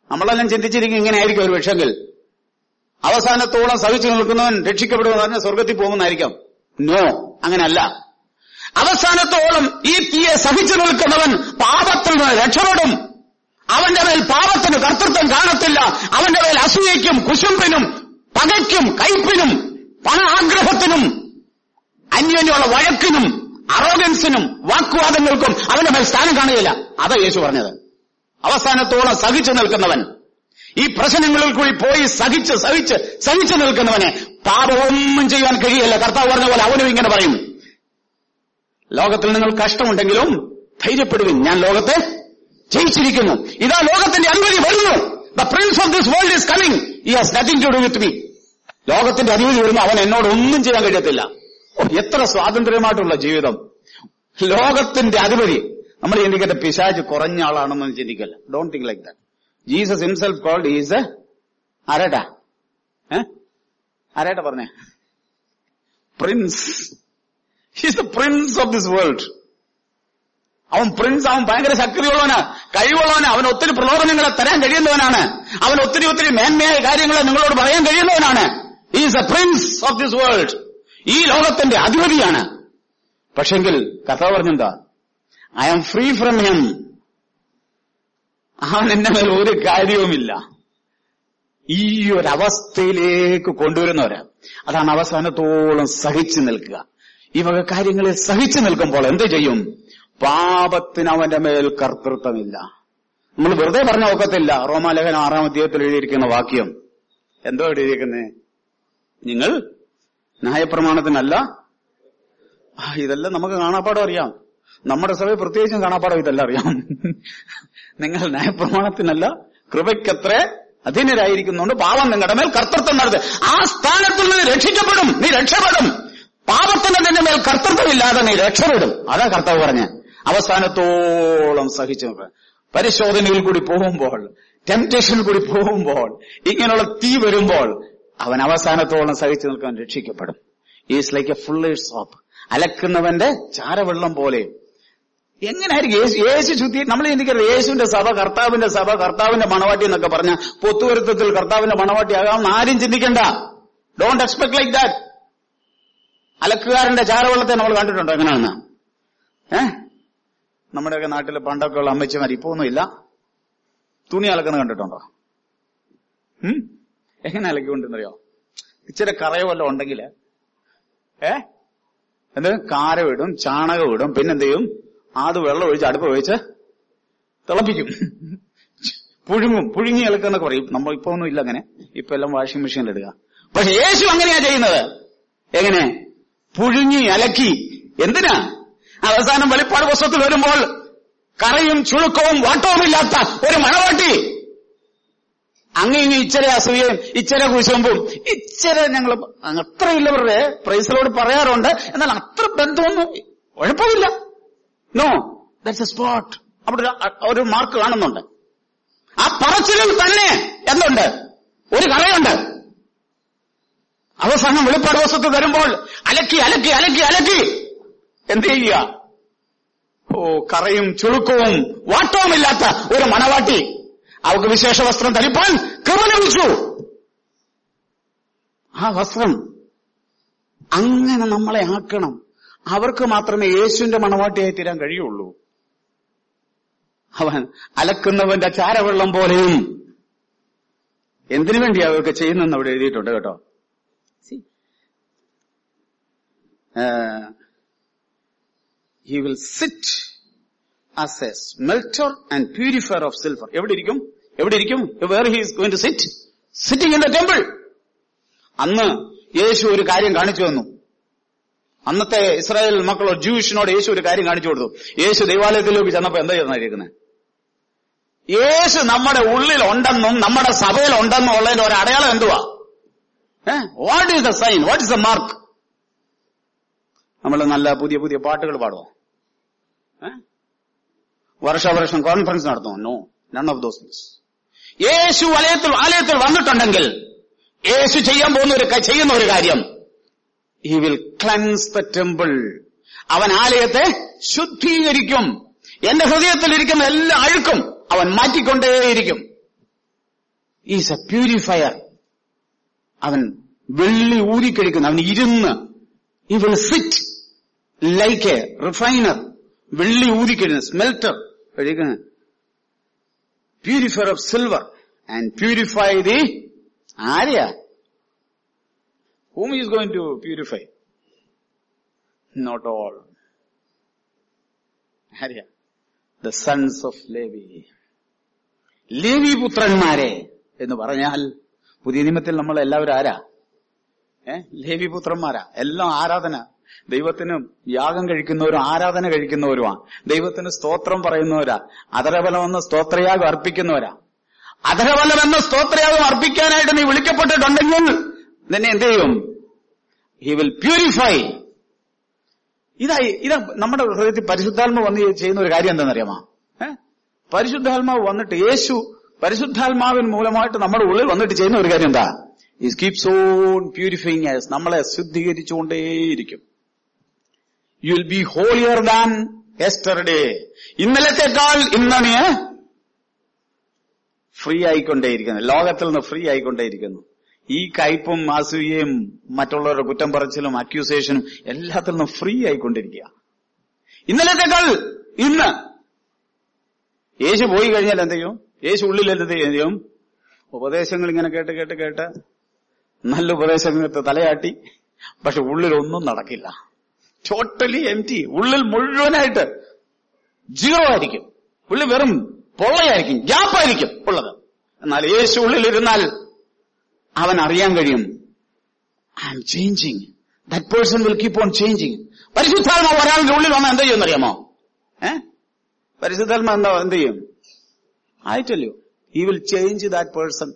നമ്മളെല്ലാം ചിന്തിച്ചിരിക്കും ഇങ്ങനെ ആയിരിക്കും ഒരു പക്ഷെങ്കിൽ അവസാനത്തോളം സഹിച്ചു നിൽക്കുന്നവൻ രക്ഷിക്കപ്പെടുമെന്ന് പറഞ്ഞാൽ സ്വർഗത്തിൽ പോകുമെന്നായിരിക്കാം. നോ, അങ്ങനല്ല. അവസാനത്തോളം ഈ തീയെ സഹിച്ചു നിൽക്കുന്നവൻ പാപത്തിൽ നിന്ന് രക്ഷപ്പെടും. അവന്റെ മേൽ പാപത്തിന് കർത്തൃത്വം കാണത്തില്ല. അവന്റെ മേൽ അസൂയയ്ക്കും കുശുമ്പിനും പകയ്ക്കും കയ്പിനും പണ ആഗ്രഹത്തിനും അന്യോന്യമുള്ള വഴക്കിനും അറോഗൻസിനും വാഗ്വാദങ്ങൾക്കും അവന്റെ മേൽ സ്ഥാനം കാണുകയില്ല. അതാ യേശു പറഞ്ഞത്. അവസാനത്തോളം സഹിച്ചു നിൽക്കുന്നവൻ, ഈ പ്രശ്നങ്ങളിൽ കൂടി പോയി സഹിച്ച് സഹിച്ച് സഹിച്ചു നിൽക്കുന്നവനെ പാപമൊന്നും ചെയ്യാൻ കഴിയില്ല. കർത്താവ് പറഞ്ഞ പോലെ അവനും ഇങ്ങനെ പറയും, ലോകത്തിൽ നിങ്ങൾ കഷ്ടമുണ്ടെങ്കിലും ധൈര്യപ്പെടുവിൻ, ഞാൻ ലോകത്തെ ജയിച്ചിരിക്കുന്നു. ഇതാ ലോകത്തിന്റെ അധിപതി വരുന്നു. The prince of this world is coming, he has nothing to do with me. ലോകത്തിന്റെ അധിപതി വരുന്നു, അവൻ എന്നോട് ഒന്നും ചെയ്യാൻ കഴിയത്തില്ല. എത്ര സ്വാതന്ത്ര്യമായിട്ടുള്ള ജീവിതം. ലോകത്തിന്റെ അധിപതി. നമ്മൾ ചിന്തിക്കട്ടെ, പിശാച് കുറഞ്ഞ ആളാണെന്ന് ചിന്തിക്കല്ല. Don't think like that. Jesus himself called is a ആരേട്ടാ ഏ ആരേട്ടാ പറഞ്ഞേ prince. He's the prince of this world. അവൻ പ്രിൻസ്. അവൻ ഭയങ്കര ശക്തിയുള്ളവനാണ്, കഴിവുള്ളവനാണ്. അവൻ ഒത്തിരി പ്രലോഭനങ്ങളെ തരാൻ കഴിയുന്നവനാണ്. അവൻ ഒത്തിരി ഒത്തിരി മേന്മയായ കാര്യങ്ങളെ നിങ്ങളോട് പറയാൻ കഴിയുന്നവനാണ്. Is a prince of this world. ഈ ലോകത്തിന്റെ അധിപതിയാണ്. പക്ഷെങ്കിൽ കർത്താവ് പറഞ്ഞെന്താ, I am free from him. അവൻ എന്റെ മേൽ ഒരു കാര്യവുമില്ല. ഈ ഒരവസ്ഥയിലേക്ക് കൊണ്ടുവരുന്നവരാ. അതാണ് അവസാനത്തോളം സഹിച്ചു നിൽക്കുക. ഈ വക കാര്യങ്ങളിൽ സഹിച്ചു നിൽക്കുമ്പോൾ എന്ത് ചെയ്യും? പാപത്തിന് അവന്റെ മേൽ കർത്തൃത്വമില്ല. നമ്മൾ വെറുതെ പറഞ്ഞ ഒക്കത്തില്ല. റോമാലേഖനം ആറാം അധ്യായത്തിൽ എഴുതിയിരിക്കുന്ന വാക്യം എന്തോ എഴുതിയിരിക്കുന്നേ, നിങ്ങൾ ന്യായപ്രമാണത്തിനല്ല. ഇതെല്ലാം നമുക്ക് കാണാപ്പാടം അറിയാം. നമ്മുടെ സഭയെ പ്രത്യേകിച്ചും കാണാപ്പാടം ഇതെല്ലാം അറിയാം. നിങ്ങൾ ന്യായപ്രമാണത്തിനല്ല കൃപയ്ക്കത്ര അധീനരായിരിക്കുന്നുണ്ട് പാപം നിങ്ങളുടെ മേൽ കർത്തൃത്വം നടത്തുക. ആ സ്ഥാനത്തിൽ നിന്ന് രക്ഷിക്കപ്പെടും, നീ രക്ഷപ്പെടും. പാപത്തിന് നിന്റെ മേൽ കർത്തൃത്വമില്ലാതെ നീ രക്ഷപ്പെടും. അതാ കർത്താവ് പറഞ്ഞ അവസാനത്തോളം സഹിച്ചു നോക്കുക. പരിശോധനയിൽ കൂടി പോകുമ്പോൾ, ടെംപ്റ്റേഷനിൽ കൂടി പോകുമ്പോൾ, ഇങ്ങനെയുള്ള തീ വരുമ്പോൾ അവൻ അവസാനത്തോളം സഹിച്ചു നിൽക്കാൻ രക്ഷിക്കപ്പെടും. Is like a fuller's soap. അലക്കുന്നവന്റെ ചാരവെള്ളം പോലെ. എങ്ങനെയായിരിക്കും യേശു യേശു ശുദ്ധി? നമ്മൾ ചിന്തിക്കരുത് യേശുവിന്റെ സഭ കർത്താവിന്റെ സഭ കർത്താവിന്റെ മണവാട്ടി എന്നൊക്കെ പറഞ്ഞ പൊത്തുവരുത്തത്തിൽ കർത്താവിന്റെ മണവാട്ടിയാകാമെന്ന് ആരും ചിന്തിക്കണ്ട. Don't expect like that. അലക്കുകാരന്റെ ചാരവെള്ളത്തെ നമ്മൾ കണ്ടിട്ടുണ്ടോ എങ്ങനെയാണെന്ന്? ഏഹ് നമ്മുടെയൊക്കെ നാട്ടിൽ പണ്ടൊക്കെ ഉള്ള അമ്മച്ചിമാർ ഇപ്പൊ ഒന്നുമില്ല. തുണി അലക്കുന്നത് കണ്ടിട്ടുണ്ടോ? ഉം എങ്ങനെ അലക്കിക്കൊണ്ടെന്നറിയോ? ഇച്ചിരി കറയോ വല്ലതും ഉണ്ടെങ്കിൽ ഏ എന്ത് കാരം ഇടും, ചാണകം ഇടും, പിന്നെന്ത് ചെയ്യും? അത് വെള്ളം ഒഴിച്ച് അടുപ്പ് ഒഴിച്ച് തിളപ്പിക്കും, പുഴുങ്ങും. പുഴുങ്ങി അലക്കുന്നൊക്കെ പറയും. നമ്മൾ ഇപ്പൊ ഒന്നും ഇല്ല അങ്ങനെ. ഇപ്പൊ എല്ലാം വാഷിംഗ് മെഷീനിൽ ഇടുക. പക്ഷെ യേശു അങ്ങനെയാ ചെയ്യുന്നത്. എങ്ങനെ? പുഴുങ്ങി അലക്കി. എന്തിനാ? അവസാനം വെളിപ്പാട് പുസ്തകത്തിൽ വരുമ്പോൾ കറയും ചുളുക്കവും വാട്ടവുമില്ലാത്ത ഒരു മണവാട്ടി. അങ്ങ് ഇങ്ങ് ഇച്ചിര അസൂയയും ഇച്ചിര കുശുമ്പും ഇച്ചിര ഞങ്ങൾ അത്രയില്ലവരുടെ പ്രൈസലോട് പറയാറുണ്ട്. എന്നാൽ അത്ര ബന്ധമൊന്നും കുഴപ്പമില്ല. No, that's a spot. അവിടെ ഒരു മാർക്ക് കാണുന്നുണ്ട്. ആ പറച്ചിലിൽ തന്നെ എന്തുണ്ട്? ഒരു കറയുണ്ട്. അവസാനം വെളിപ്പാട് പുസ്തകത്തിൽ വരുമ്പോൾ അലക്കി അലക്കി അലക്കി അലക്കി എന്ത് ചെയ്യുക? ഓ, കറയും ചുളുക്കവും വാട്ടവുമില്ലാത്ത ഒരു മണവാട്ടി. അവർക്ക് വിശേഷ വസ്ത്രം ധരിപ്പാൻ കൃപ ലഭിച്ചു. ആ വസ്ത്രം അങ്ങനെ നമ്മളെ ആക്കണം. അവർക്ക് മാത്രമേ യേശുവിന്റെ മണവാട്ടിയായി തീരാൻ കഴിയുള്ളൂ. അവൻ അലക്കുന്നവന്റെ ചാരവെള്ളം പോലെയും. എന്തിനു വേണ്ടി അവർക്ക് ചെയ്യുന്നെന്ന് അവിടെ എഴുതിയിട്ടുണ്ട് കേട്ടോ. He will sit as a smelter and purifier of silver. എവിടെ ഇരിക്കും? എവിടെ ഇരിക്കും? Where he is going to sit? Sitting in the temple. അന്ന് യേശു ഒരു കാര്യം കാണിച്ചു തന്നു. അന്നത്തെ ഇസ്രായേൽ മക്കളോ ജൂയിഷിനോട് യേശു ഒരു കാര്യം കാണിച്ചു കൊടുത്തു. യേശു ദൈവാലയത്തിലേക്ക് ചെന്നപ്പോ എന്താ ചെയ്യുന്നത്? യേശു നമ്മുടെ ഉള്ളിൽ ഉണ്ടെന്നും നമ്മുടെ സഭയിൽ ഉണ്ടെന്നും ഉള്ളതിന്റെ ഒരു അടയാളം എന്തുവാ? What is the sign? What is the mark? നമ്മൾ നല്ല പുതിയ പുതിയ പാട്ടുകൾ പാടുമോ? വർഷാവർഷം കോൺഫറൻസ് നടത്തുമോ? No, none of those things. യേശു ആലയത്തിൽ ആലയത്തിൽ വന്നിട്ടുണ്ടെങ്കിൽ യേശു ചെയ്യാൻ പോകുന്ന ഒരു ചെയ്യുന്ന ഒരു കാര്യം, he will cleanse the temple. അവൻ ആലയത്തെ ശുദ്ധീകരിക്കും. എന്റെ ഹൃദയത്തിൽ ഇരിക്കുന്ന എല്ലാ അഴുക്കും അവൻ മാറ്റിക്കൊണ്ടേയിരിക്കും. Is A purifier. അവൻ വെള്ളി ഊരിക്കഴിക്കുന്നു. അവൻ ഇരുന്ന് he will sit like a refiner. വെള്ളി ഊരിക്കഴിഞ്ഞു, സ്മെൽറ്റർ കഴിക്കുന്നു. Purifier of silver and purify the ആര്യ. whom he is going to purify? Not all. ആര്യ? the sons of Levi. Levi പുത്രന്മാരെ എന്ന് പറഞ്ഞാൽ പുതിയ നിയമത്തിൽ നമ്മൾ എല്ലാവരും ആരാ? ഏഹ് ലേവി പുത്രന്മാരാ. എല്ലാം ആരാധന. ദൈവത്തിന് യാഗം കഴിക്കുന്നവരും ആരാധന കഴിക്കുന്നവരുമാണ്. ദൈവത്തിന് സ്തോത്രം പറയുന്നവരാ. അധരബലമെന്ന സ്തോത്രയാഗം അർപ്പിക്കുന്നവരാ. അധരബലമെന്ന സ്തോത്രയാഗം അർപ്പിക്കാനായിട്ട് നീ വിളിക്കപ്പെട്ടിട്ടുണ്ടെങ്കിൽ നിന്നെ എന്ത് ചെയ്യും? He will purify. ഇതായി ഇതാ നമ്മുടെ ഹൃദയത്തിൽ പരിശുദ്ധാത്മാവ് വന്ന് ചെയ്യുന്ന ഒരു കാര്യം എന്താണെന്നറിയാമോ? ഏഹ് പരിശുദ്ധാത്മാവ് വന്നിട്ട്, യേശു പരിശുദ്ധാത്മാവിന് മൂലമായിട്ട് നമ്മുടെ ഉള്ളിൽ വന്നിട്ട് ചെയ്യുന്ന ഒരു കാര്യം എന്താ? He keeps on purifying us. നമ്മളെ ശുദ്ധീകരിച്ചുകൊണ്ടേയിരിക്കും. You will be holier than yesterday. ഇന്നലത്തെക്കാൾ ഇന്ന് നീ ഫ്രീ ആയിക്കൊണ്ടേയിരിക്കുന്നു. ലോകത്തിൽ നിന്ന് ഫ്രീ ആയിക്കൊണ്ടേയിരിക്കുന്നു. ഈ കയ്പും അസൂയയും മറ്റുള്ളവരുടെ കുറ്റം പറച്ചിലും അക്യൂസേഷനും എല്ലാത്തിൽ നിന്നും ഫ്രീ ആയിക്കൊണ്ടിരിക്കുക. ഇന്നലത്തെക്കാൾ ഇന്ന്. യേശു പോയി കഴിഞ്ഞാൽ എന്ത് ചെയ്യും? യേശു ഉള്ളിൽ എന്ത് ചെയ്യും? ഉപദേശങ്ങൾ ഇങ്ങനെ കേട്ട് കേട്ട് കേട്ട് നല്ല ഉപദേശങ്ങൾക്ക് തലയാട്ടി, പക്ഷെ ഉള്ളിലൊന്നും നടക്കില്ല. Totally empty. ഉള്ളിൽ മുഴുവനായിട്ട് ജീറോ ആയിരിക്കും. ഉള്ളിൽ വെറും പൊള്ളയായിരിക്കും, ഗ്യാപ്പായിരിക്കും ഉള്ളത്. എന്നാൽ യേശു ഉള്ളിലിരുന്നാൽ അവൻ അറിയാൻ കഴിയും, I am changing. That person will keep on changing. പരിശുദ്ധാത്മാവ് ഒരാളുടെ ഉള്ളിൽ വന്നാൽ എന്ത് ചെയ്യുമെന്നറിയാമോ? ഏഹ് പരിശുദ്ധാത്മാവ് എന്താ എന്ത് ചെയ്യും? I tell you, he will change that person.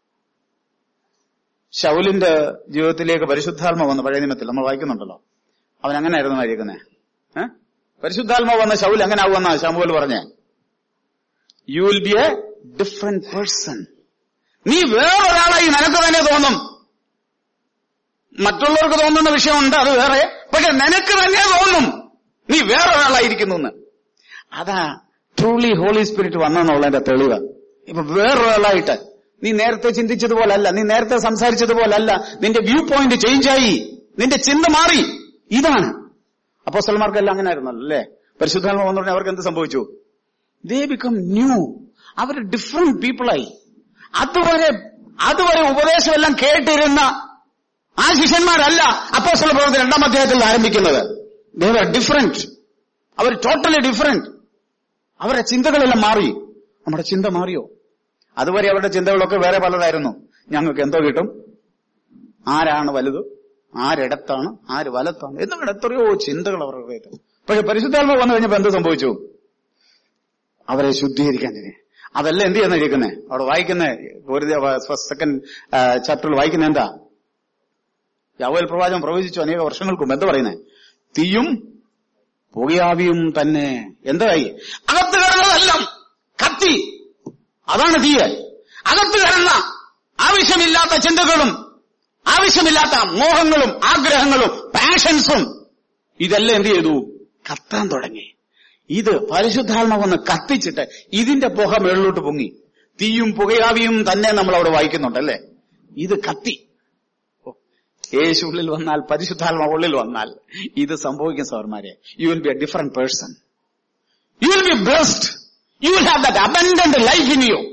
ശൗലിന്റെ ജീവിതത്തിലേക്ക് പരിശുദ്ധാത്മാവ് വന്ന പഴയ നിയമത്തിൽ നമ്മൾ വായിക്കുന്നുണ്ടല്ലോ. അവൻ അങ്ങനെ ആയിരുന്നു വായിക്കുന്നേ. ഏഹ് പരിശുദ്ധാത്മാവ് വന്ന ശൗൽ എങ്ങനെ ആവുമെന്നാ ശമൂവേൽ പറഞ്ഞേ? You will be a different person. നീ വേറൊരാളായി നിനക്ക് തന്നെ തോന്നും. മറ്റുള്ളവർക്ക് തോന്നുന്ന വിഷയമുണ്ട്, അത് വേറെ. പക്ഷെ നിനക്ക് തന്നെ തോന്നും നീ വേറൊരാളായിരിക്കുന്നു എന്ന്. അതാ ട്രൂലി ഹോളി സ്പിരിറ്റ് വന്നെന്നുള്ളതിന്റെ തെളിവ്. ഇപ്പൊ വേറൊരാളായിട്ട് നീ നേരത്തെ ചിന്തിച്ചതുപോലല്ല, നീ നേരത്തെ സംസാരിച്ചതുപോലല്ല. നിന്റെ വ്യൂ പോയിന്റ് ചേഞ്ചായി, നിന്റെ ചിന്ത മാറി. ഇതാണ് അപ്പോസ്തലന്മാർക്കെല്ലാം അങ്ങനെ ആയിരുന്നല്ലോ അല്ലേ? പരിശുദ്ധാത്മാവ് വന്നു പറഞ്ഞാൽ അവർക്ക് എന്ത് സംഭവിച്ചു? They become new. അവർ ഡിഫറെന്റ് പീപ്പിളായി. അതുവരെ അതുവരെ ഉപദേശമെല്ലാം കേട്ടിരുന്ന ആ ശിഷ്യന്മാരല്ല അപ്പോസ്തല പ്രവൃത്തി രണ്ടാം അധ്യായത്തിൽ ആരംഭിക്കുന്നത്. They were different. അവർ ടോട്ടലി ഡിഫറെന്റ്. അവരുടെ ചിന്തകളെല്ലാം മാറി. നമ്മുടെ ചിന്ത മാറിയോ? അതുവരെ അവരുടെ ചിന്തകളൊക്കെ വേറെ പലതായിരുന്നു. ഞങ്ങൾക്ക് എന്തോ കിട്ടും, ആരാണ് വലുത്, ആരിടത്താണ്, ആര് വലത്താണ്, എന്താണ് എത്രയോ ചിന്തകൾ അവരുടെ ഹൃദയത്തിൽ. പക്ഷെ പരിശുദ്ധാത്മാവ് വന്നു കഴിഞ്ഞപ്പോ എന്ത് സംഭവിച്ചു? അവരെ ശുദ്ധീകരിക്കാൻ തന്നെ. അതല്ല എന്ത് ചെയ്യുന്ന ഇരിക്കുന്നത് അവിടെ വായിക്കുന്ന സെക്കൻഡ് ചാപ്റ്ററിൽ വായിക്കുന്ന എന്താ? യോവേൽ പ്രവാചകൻ പ്രവചിച്ചു അനേക വർഷങ്ങൾക്ക് മുമ്പ്. എന്താ പറയുന്നത്? തീയും പുകയാവിയും തന്നെ. എന്തായി? അകത്ത് കയറുന്നതെല്ലാം കത്തി. അതാണ് തീയ്. അകത്ത് കയറുന്ന ആവശ്യമില്ലാത്ത ചിന്തകളും ആവശ്യമില്ലാത്ത മോഹങ്ങളും ആഗ്രഹങ്ങളും പാഷൻസും ഇതെല്ലാം എന്ത് ചെയ്തു? കത്താൻ തുടങ്ങി. ഇത് പരിശുദ്ധാത്മാവൊന്ന് കത്തിച്ചിട്ട് ഇതിന്റെ പുക മേളിലോട്ട് പൊങ്ങി. തീയും പുകയാവിയും തന്നെ നമ്മൾ അവിടെ വായിക്കുന്നുണ്ടല്ലേ? ഇത് കത്തി. യേശു ഉള്ളിൽ വന്നാൽ, പരിശുദ്ധാത്മാവ് ഉള്ളിൽ വന്നാൽ ഇത് സംഭവിക്കും സഹോദരന്മാരെ. You will be a different person. You will be blessed. You will have that abundant life in you.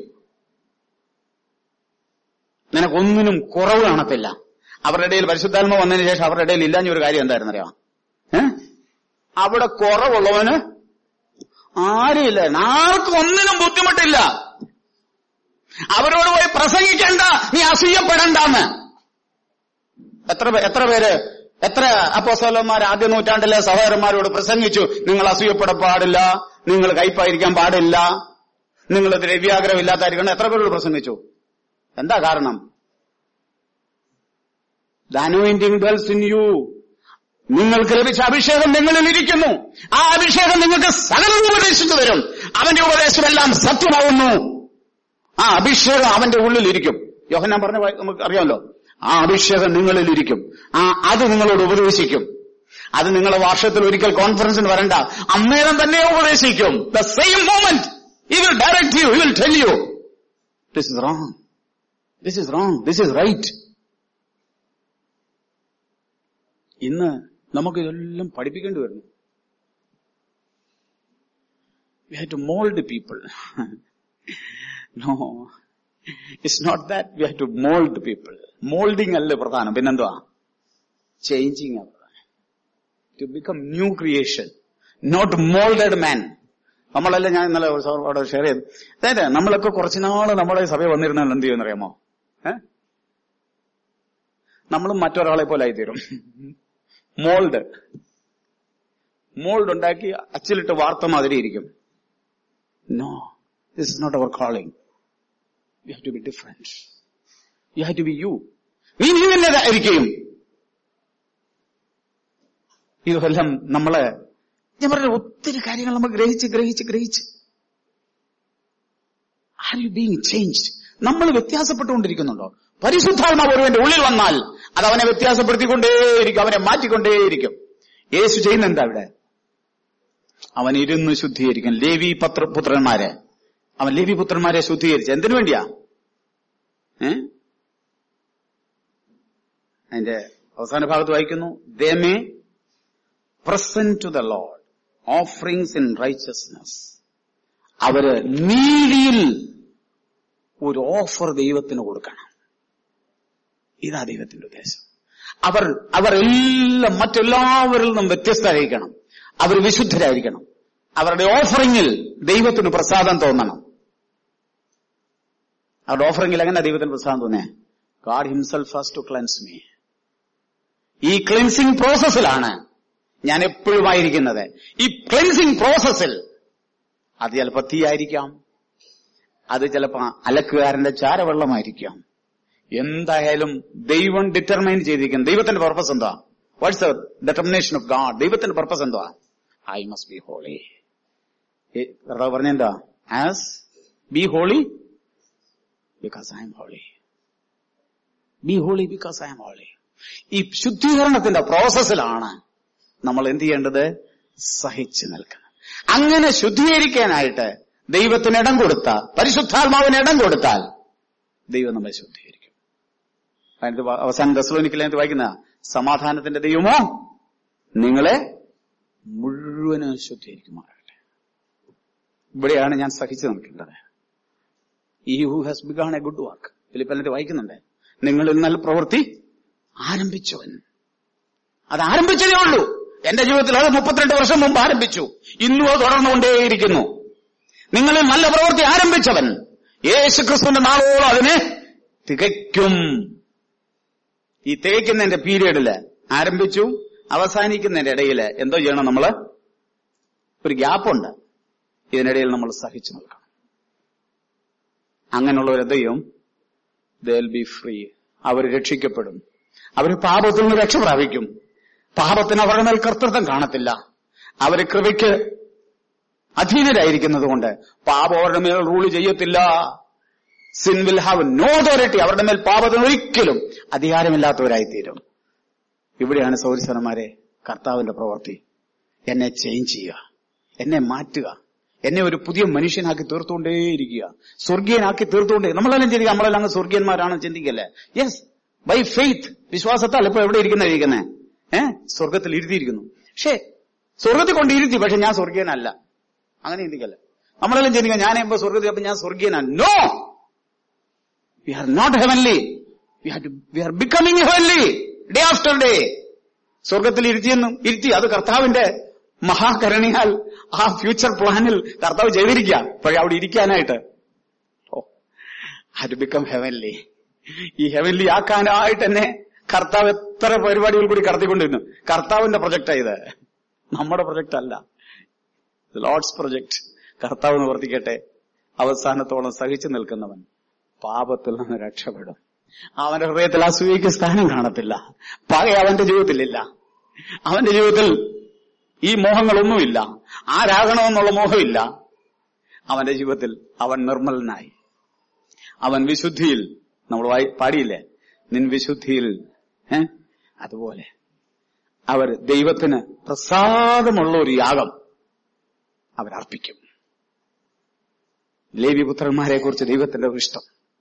നിനക്കൊന്നിനും കുറവ് കാണത്തില്ല. അവരുടെ ഇടയിൽ പരിശുദ്ധാത്മാവ് വന്നതിന് ശേഷം അവരുടെ ഇടയിൽ ഇല്ലാഞ്ഞ ഒരു കാര്യം എന്തായിരുന്നു അറിയാം? ഏഹ് അവിടെ കുറവുള്ളവന് ആരുമില്ല. ആർക്കും ഒന്നിനും ബുദ്ധിമുട്ടില്ല. അവരോട് പോയി പ്രസംഗിക്കണ്ട, നീ അസൂയപ്പെടണ്ടെന്ന്. എത്ര എത്ര പേര് എത്ര അപ്പോസ്തലന്മാർ ആദ്യ നൂറ്റാണ്ടിലെ സഹോദരന്മാരോട് പ്രസംഗിച്ചു, നിങ്ങൾ അസൂയപ്പെടാൻ പാടില്ല, നിങ്ങൾ കയ്പായിരിക്കാൻ പാടില്ല, നിങ്ങൾ ദ്രവ്യാഗ്രഹമില്ലാത്തായിരിക്കണം. എത്ര പേരോട് പ്രസംഗിച്ചു? എന്താ കാരണം? The anointing dwells in you. നിങ്ങൾക്ക് ലഭിച്ച അഭിഷേകം നിങ്ങളിൽ ഇരിക്കുന്നു. ആ അഭിഷേകം നിങ്ങൾക്ക് സകലം ഉപദേശിച്ചു തരും. അവന്റെ ഉപദേശമെല്ലാം സത്യമാവുന്നു. ആ അഭിഷേകം അവന്റെ ഉള്ളിൽ ഇരിക്കും. യോഹന്നാൻ പറഞ്ഞ നമുക്ക് അറിയാമല്ലോ. ആ അഭിഷേകം നിങ്ങളിൽ ഇരിക്കും. ആ അത് നിങ്ങളോട് ഉപദേശിക്കും. അത് നിങ്ങളെ വർഷത്തിൽ ഒരിക്കൽ കോൺഫറൻസിന് വരണ്ട, അന്നേരം തന്നെ ഉപദേശിക്കും. The same moment he will direct you, he will tell you this is wrong, this is wrong, this is right. ഇന്ന് നമുക്ക് ഇതെല്ലാം പഠിപ്പിക്കേണ്ടി വരുന്നു. We have to mold the people. No, it's not that. We have to mold the people. Molding അല്ല പ്രധാനം, പിന്നെന്തുവാ? Changing ആണ്. To become new creation, not molded man. നമ്മളെല്ലാം ഞാൻ ഇന്നലെ അവിടെ ഷെയർ ചെയ്തു. അതായത് നമ്മളൊക്കെ കുറച്ചുനാള് നമ്മളെ സഭയിൽ വന്നിരുന്നാൽ എന്ത് ചെയ്യുമെന്നറിയാമോ? ഏഹ് നമ്മളും മറ്റൊരാളെ പോലെ ആയിത്തീരും. മോൾഡ് മോൾഡ് ഉണ്ടാക്കി അച്ചിലിട്ട് വാർത്ത മാതിരി ഇരിക്കും. No, this is not our calling. You have to be different. You have to be you. നീ നീ തന്നെ ആയിരിക്കും. ഇതെല്ലാം നമ്മളെ, ഞാൻ പറഞ്ഞ ഒത്തിരി കാര്യങ്ങൾ നമ്മൾ ഗ്രഹിച്ച് ഗ്രഹിച്ച് ഗ്രഹിച്ച് ആർ യു ബീങ് ചേഞ്ച്ഡ്? നമ്മൾ വ്യത്യാസപ്പെട്ടുകൊണ്ടിരിക്കുന്നുണ്ടോ? പരിശുദ്ധാത്മാവ് ഒരുവന്റെ ഉള്ളിൽ വന്നാൽ അത് അവനെ വ്യത്യാസപ്പെടുത്തിക്കൊണ്ടേയിരിക്കും, അവനെ മാറ്റിക്കൊണ്ടേയിരിക്കും. യേശു ചെയ്യുന്ന എന്താ ഇവിടെ? അവൻ ഇരുന്ന് ശുദ്ധീകരിക്കും. ലേവി പത്ര പുത്രന്മാരെ അവൻ ലേവി പുത്രന്മാരെ ശുദ്ധീകരിച്ചു. എന്തിനു വേണ്ടിയാ? ഏ അതിന്റെ അവസാന ഭാഗത്ത് വായിക്കുന്നു, they may present to the Lord offerings in righteousness. അവര് നീതിയിൽ ഒരു ഓഫർ ദൈവത്തിന് കൊടുക്കണം. ഇതാ ദൈവത്തിന്റെ ഉദ്ദേശം. അവർ അവർ എല്ലാം മറ്റെല്ലാവരിൽ നിന്നും വ്യത്യസ്തരായിരിക്കണം. അവർ വിശുദ്ധരായിരിക്കണം. അവരുടെ ഓഫറിങ്ങിൽ ദൈവത്തിന് പ്രസാദം തോന്നണം. അവരുടെ ഓഫറിങ്ങിൽ എങ്ങനെ ദൈവത്തിന് പ്രസാദം തോന്നേ? God himself has to cleanse me. ഈ ക്ലെൻസിംഗ് പ്രോസസ്സിലാണ് ഞാൻ എപ്പോഴും ആയിരിക്കുന്നത്. ഈ ക്ലെൻസിംഗ് പ്രോസസ്സിൽ അത് ചിലപ്പോ തീയായിരിക്കാം, അത് ചിലപ്പോ അലക്കുകാരന്റെ ചാരവെള്ളമായിരിക്കാം. എന്തായാലും ദൈവം ഡിറ്റർമൈൻ ചെയ്തിരിക്കുന്നു. ദൈവത്തിന്റെ പർപ്പസ് എന്താ? What's the determination of God? ദൈവത്തിന്റെ പർപ്പസ് എന്താ? I must be holy. പറഞ്ഞെന്താ? As be holy because I am holy. Be holy because I am holy. ഈ ശുദ്ധീകരണത്തിന്റെ പ്രോസസ്സിലാണ് നമ്മൾ എന്ത് ചെയ്യേണ്ടത്? സഹിച്ചു നിൽക്കണം. അങ്ങനെ ശുദ്ധീകരിക്കാനായിട്ട് ദൈവത്തിന് ഇടം കൊടുത്താൽ, പരിശുദ്ധാത്മാവിന് ഇടം കൊടുത്താൽ ദൈവം നമ്മളെ ശുദ്ധീകരിക്കും. അതിനകത്ത് അവസാനം തെസ്സലോനിക്കയിലേക്ക് വായിക്കുന്ന, സമാധാനത്തിന്റെ ദൈവമോ നിങ്ങളെ മുഴുവനും ശുദ്ധീകരിക്കുമാറാകട്ടെ. ഇവിടെയാണ് ഞാൻ സഹിച്ചു നിൽക്കേണ്ടത്. ഈ who has begun a good work, ഫിലിപ്പിയർക്ക് വായിക്കുന്നുണ്ട്, നിങ്ങളിൽ നല്ല പ്രവൃത്തി ആരംഭിച്ചവൻ. അത് ആരംഭിച്ചതേ ഉള്ളൂ. എന്റെ ജീവിതത്തിൽ അത് മുപ്പത്തിരണ്ട് വർഷം മുമ്പ് ആരംഭിച്ചു, ഇന്നും അത് തുടർന്നുകൊണ്ടേയിരിക്കുന്നു. നിങ്ങളിൽ നല്ല പ്രവൃത്തി ആരംഭിച്ചവൻ യേശുക്രിസ്തുവിന്റെ നാളോളം അതിനെ തികയ്ക്കും. ഈ തികയ്ക്കുന്നതിന്റെ പീരീഡില് ആരംഭിച്ചു, അവസാനിക്കുന്നതിന്റെ ഇടയിൽ എന്തോ ചെയ്യണം? നമ്മള് ഒരു ഗ്യാപ്പുണ്ട്. ഇതിനിടയിൽ നമ്മൾ സഹിച്ചു നിൽക്കണം. അങ്ങനെയുള്ള ഒരു ദൈവം, they will be free. അവർ രക്ഷിക്കപ്പെടും. അവർ പാപത്തിൽ നിന്ന് രക്ഷ പ്രാപിക്കും. പാപത്തിന് അവരുടെ മേൽ കർത്തൃത്വം കാണത്തില്ല. അവർ കൃപയ്ക്ക് അധീനരായിരിക്കുന്നത് കൊണ്ട് പാപം അവരുടെ മേൽ റൂൾ ചെയ്യത്തില്ല. Sin will have no authority. അവരുടെ മേൽ പാപത്തിന് ഒരിക്കലും അധികാരമില്ലാത്തവരായിത്തീരും. ഇവിടെയാണ് സൗരസന്മാരെ കർത്താവിന്റെ പ്രവൃത്തി. എന്നെ ചേഞ്ച് ചെയ്യുക, എന്നെ മാറ്റുക, എന്നെ ഒരു പുതിയ മനുഷ്യനാക്കി തീർത്തുകൊണ്ടേയിരിക്കുക, സ്വർഗീയനാക്കി തീർത്തുകൊണ്ടേ. നമ്മളെല്ലാം ചിന്തിക്കുക നമ്മളെല്ലാം അങ്ങ് സ്വർഗീയന്മാരാണ് ചിന്തിക്കല്ലേ? യെസ്, ബൈ ഫെയ്ത്ത്, വിശ്വാസത്താൽ. ഇപ്പൊ എവിടെ ഇരിക്കുന്ന ഇരിക്കുന്നേ? ഏഹ് സ്വർഗത്തിൽ ഇരുത്തിയിരിക്കുന്നു. പക്ഷേ സ്വർഗത്തിൽ കൊണ്ട് ഇരുത്തി, പക്ഷെ ഞാൻ സ്വർഗീയനല്ല. അങ്ങനെ ചിന്തിക്കല്ലേ? നമ്മളെല്ലാം ചിന്തിക്കുക ഞാൻ ഇപ്പൊ സ്വർഗത്തിൽ, അപ്പൊ ഞാൻ സ്വർഗീയനാണ്. No, we are not heavenly. We have to we are becoming heavenly day after day. സ്വർഗത്തിൽ ഇരുത്തിയെന്നും ഇരുത്തി, അത് കർത്താവിന്റെ മഹാകരുണയാൽ ആ ഫ്യൂച്ചർ പ്ലാനിൽ കർത്താവ് ചെയ്തിരിക്കുക. പക്ഷെ അവിടെ ഇരിക്കാനായിട്ട് oh have to become heavenly. ഈ ഹെവൻലി ആക്കാനായിട്ട് തന്നെ കർത്താവ് എത്ര പരിപാടികൾ കൂടി കടത്തിക്കൊണ്ടിരുന്നു. കർത്താവിന്റെ പ്രൊജക്റ്റാ ഇത്, നമ്മുടെ പ്രൊജക്റ്റ് അല്ല. Lord's project. കർത്താവ് നിവർത്തിക്കട്ടെ. അവസാനത്തോളം സഹിച്ചു നിൽക്കുന്നവൻ പാപത്തിൽ നിന്ന് രക്ഷപ്പെടും. അവന്റെ ഹൃദയത്തിൽ അസൂയയ്ക്ക് സ്ഥാനം കാണത്തില്ല. പക അവന്റെ ജീവിതത്തിലില്ല. അവന്റെ ജീവിതത്തിൽ ഈ മോഹങ്ങളൊന്നുമില്ല. ആരാകണമെന്നുള്ള മോഹമില്ല. അവന്റെ ജീവിതത്തിൽ അവൻ നിർമ്മലനായി, അവൻ വിശുദ്ധിയിൽ. നമ്മൾ പാടിയില്ലേ, നിൻ വിശുദ്ധിയിൽ. ഏ അതുപോലെ അവർ ദൈവത്തിന് പ്രസാദമുള്ള ഒരു യാഗം അവരർപ്പിക്കും. ലേവ്യപുത്രന്മാരെ കുറിച്ച് ദൈവത്തിന്റെ ഇഷ്ടം,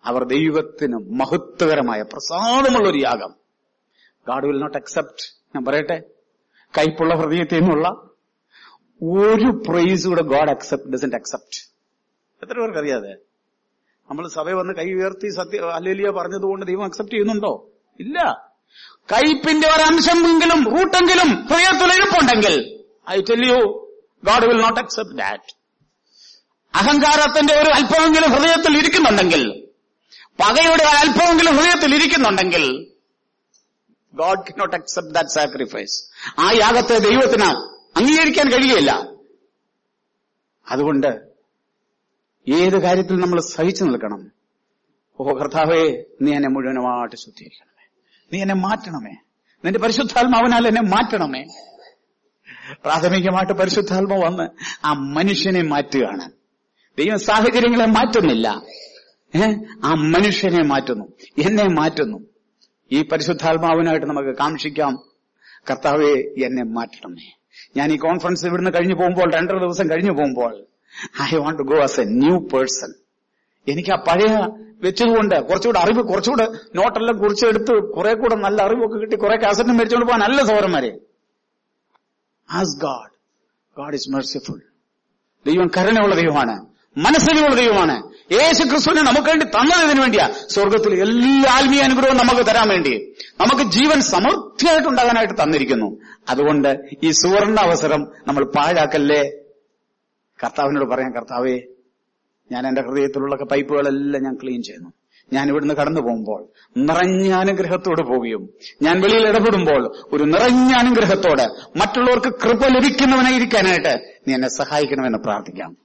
അവർ ദൈവത്തിന് മഹത്വകരമായ പ്രസാദമുള്ള ഒരു യാഗം. ഗാഡ് വിൽ നോട്ട് അക്സെപ്റ്റ്, ഞാൻ പറയട്ടെ, കൈപ്പുള്ള ഹൃദയത്തിൽ നിന്നുള്ള ഒരു പ്രൈസ് കൂടെ ഗോഡ് അക്സെപ്റ്റ് ഡസന്റ് അക്സെപ്റ്റ്. എത്ര പേർക്ക് അറിയാതെ? നമ്മൾ സഭ വന്ന് കൈ ഉയർത്തി സത്യ ഹല്ലേലൂയ പറഞ്ഞതുകൊണ്ട് ദൈവം അക്സെപ്റ്റ് ചെയ്യുന്നുണ്ടോ? ഇല്ല. കൈപ്പിന്റെ ഒരംശമെങ്കിലും റൂട്ടെങ്കിലും ഹൃദയത്തിൽ എഴുപ്പുണ്ടെങ്കിൽ I tell you God will not accept that. അഹങ്കാരത്തിന്റെ ഒരു അല്പമെങ്കിലും ഹൃദയത്തിൽ ഇരിക്കുന്നുണ്ടെങ്കിൽ, പകയുടെ ഒരു അല്പമെങ്കിലും ഹൃദയത്തിൽ ഇരിക്കുന്നുണ്ടെങ്കിൽ, God cannot accept that sacrifice. ആ യാഗത്തെ ദൈവത്തിന് അംഗീകരിക്കാൻ കഴിയുകയില്ല. അതുകൊണ്ട് ഏത് കാര്യത്തിൽ നമ്മൾ സഹിച്ചു നിൽക്കണം. ഓ കർത്താവേ, നീ എന്നെ മുഴുവനുമായിട്ട് ശുദ്ധീകരിക്കണമേ, നീ എന്നെ മാറ്റണമേ, നിന്റെ പരിശുദ്ധാത്മാവിനാൽ എന്നെ മാറ്റണമേ. പ്രാഥമികമായിട്ട് പരിശുദ്ധാത്മ വന്ന് ആ മനുഷ്യനെ മാറ്റുകയാണ്. ദൈവം സാഹചര്യങ്ങളെ മാറ്റുന്നില്ല, ഏഹ് ആ മനുഷ്യനെ മാറ്റുന്നു, എന്നെ മാറ്റുന്നു. ഈ പരിശുദ്ധാത്മാവിനായിട്ട് നമുക്ക് കാക്ഷിക്കാം, കർത്താവേ എന്നെ മാറ്റണമേ. ഞാൻ ഈ കോൺഫറൻസ് ഇവിടുന്ന് കഴിഞ്ഞു പോകുമ്പോൾ, രണ്ടര ദിവസം കഴിഞ്ഞു പോകുമ്പോൾ, I want to go as a new person. എനിക്ക് ആ പഴയ വെച്ചതുകൊണ്ട് കുറച്ചുകൂടെ അറിവ്, കുറച്ചുകൂടെ നോട്ടെല്ലാം കുറിച്ചെടുത്ത് കുറെ കൂടെ നല്ല അറിവൊക്കെ കിട്ടി, കുറെ കാസറ്റും മേടിച്ചുകൊണ്ട് പോകാൻ നല്ല സൗരന്മാരെ. As God, God is merciful. ദൈവം കരുണയുള്ള ദൈവമാണ്, മനസ്സിലുള്ള ദൈവമാണ്. യേശു ക്രിസ്തുവിനെ നമുക്ക് വേണ്ടി തന്നതിന് വേണ്ടിയാ സ്വർഗത്തിൽ എല്ലാ ആത്മീയ അനുഗ്രഹവും നമുക്ക് തരാൻ വേണ്ടി, നമുക്ക് ജീവൻ സമൃദ്ധിയായിട്ടുണ്ടാകാനായിട്ട് തന്നിരിക്കുന്നു. അതുകൊണ്ട് ഈ സുവർണ അവസരം നമ്മൾ പാഴാക്കല്ലേ. കർത്താവിനോട് പറയാം, കർത്താവേ, ഞാൻ എന്റെ ഹൃദയത്തിലുള്ള പൈപ്പുകളെല്ലാം ഞാൻ ക്ലീൻ ചെയ്യുന്നു. ഞാൻ ഇവിടുന്ന് കടന്നു പോകുമ്പോൾ നിറഞ്ഞ അനുഗ്രഹത്തോട് പോവുകയും, ഞാൻ വെളിയിൽ ഇടപെടുമ്പോൾ ഒരു നിറഞ്ഞ അനുഗ്രഹത്തോട് മറ്റുള്ളവർക്ക് കൃപ ലഭിക്കുന്നവനായിരിക്കാനായിട്ട് നീ എന്നെ സഹായിക്കണമെന്ന് പ്രാർത്ഥിക്കാം.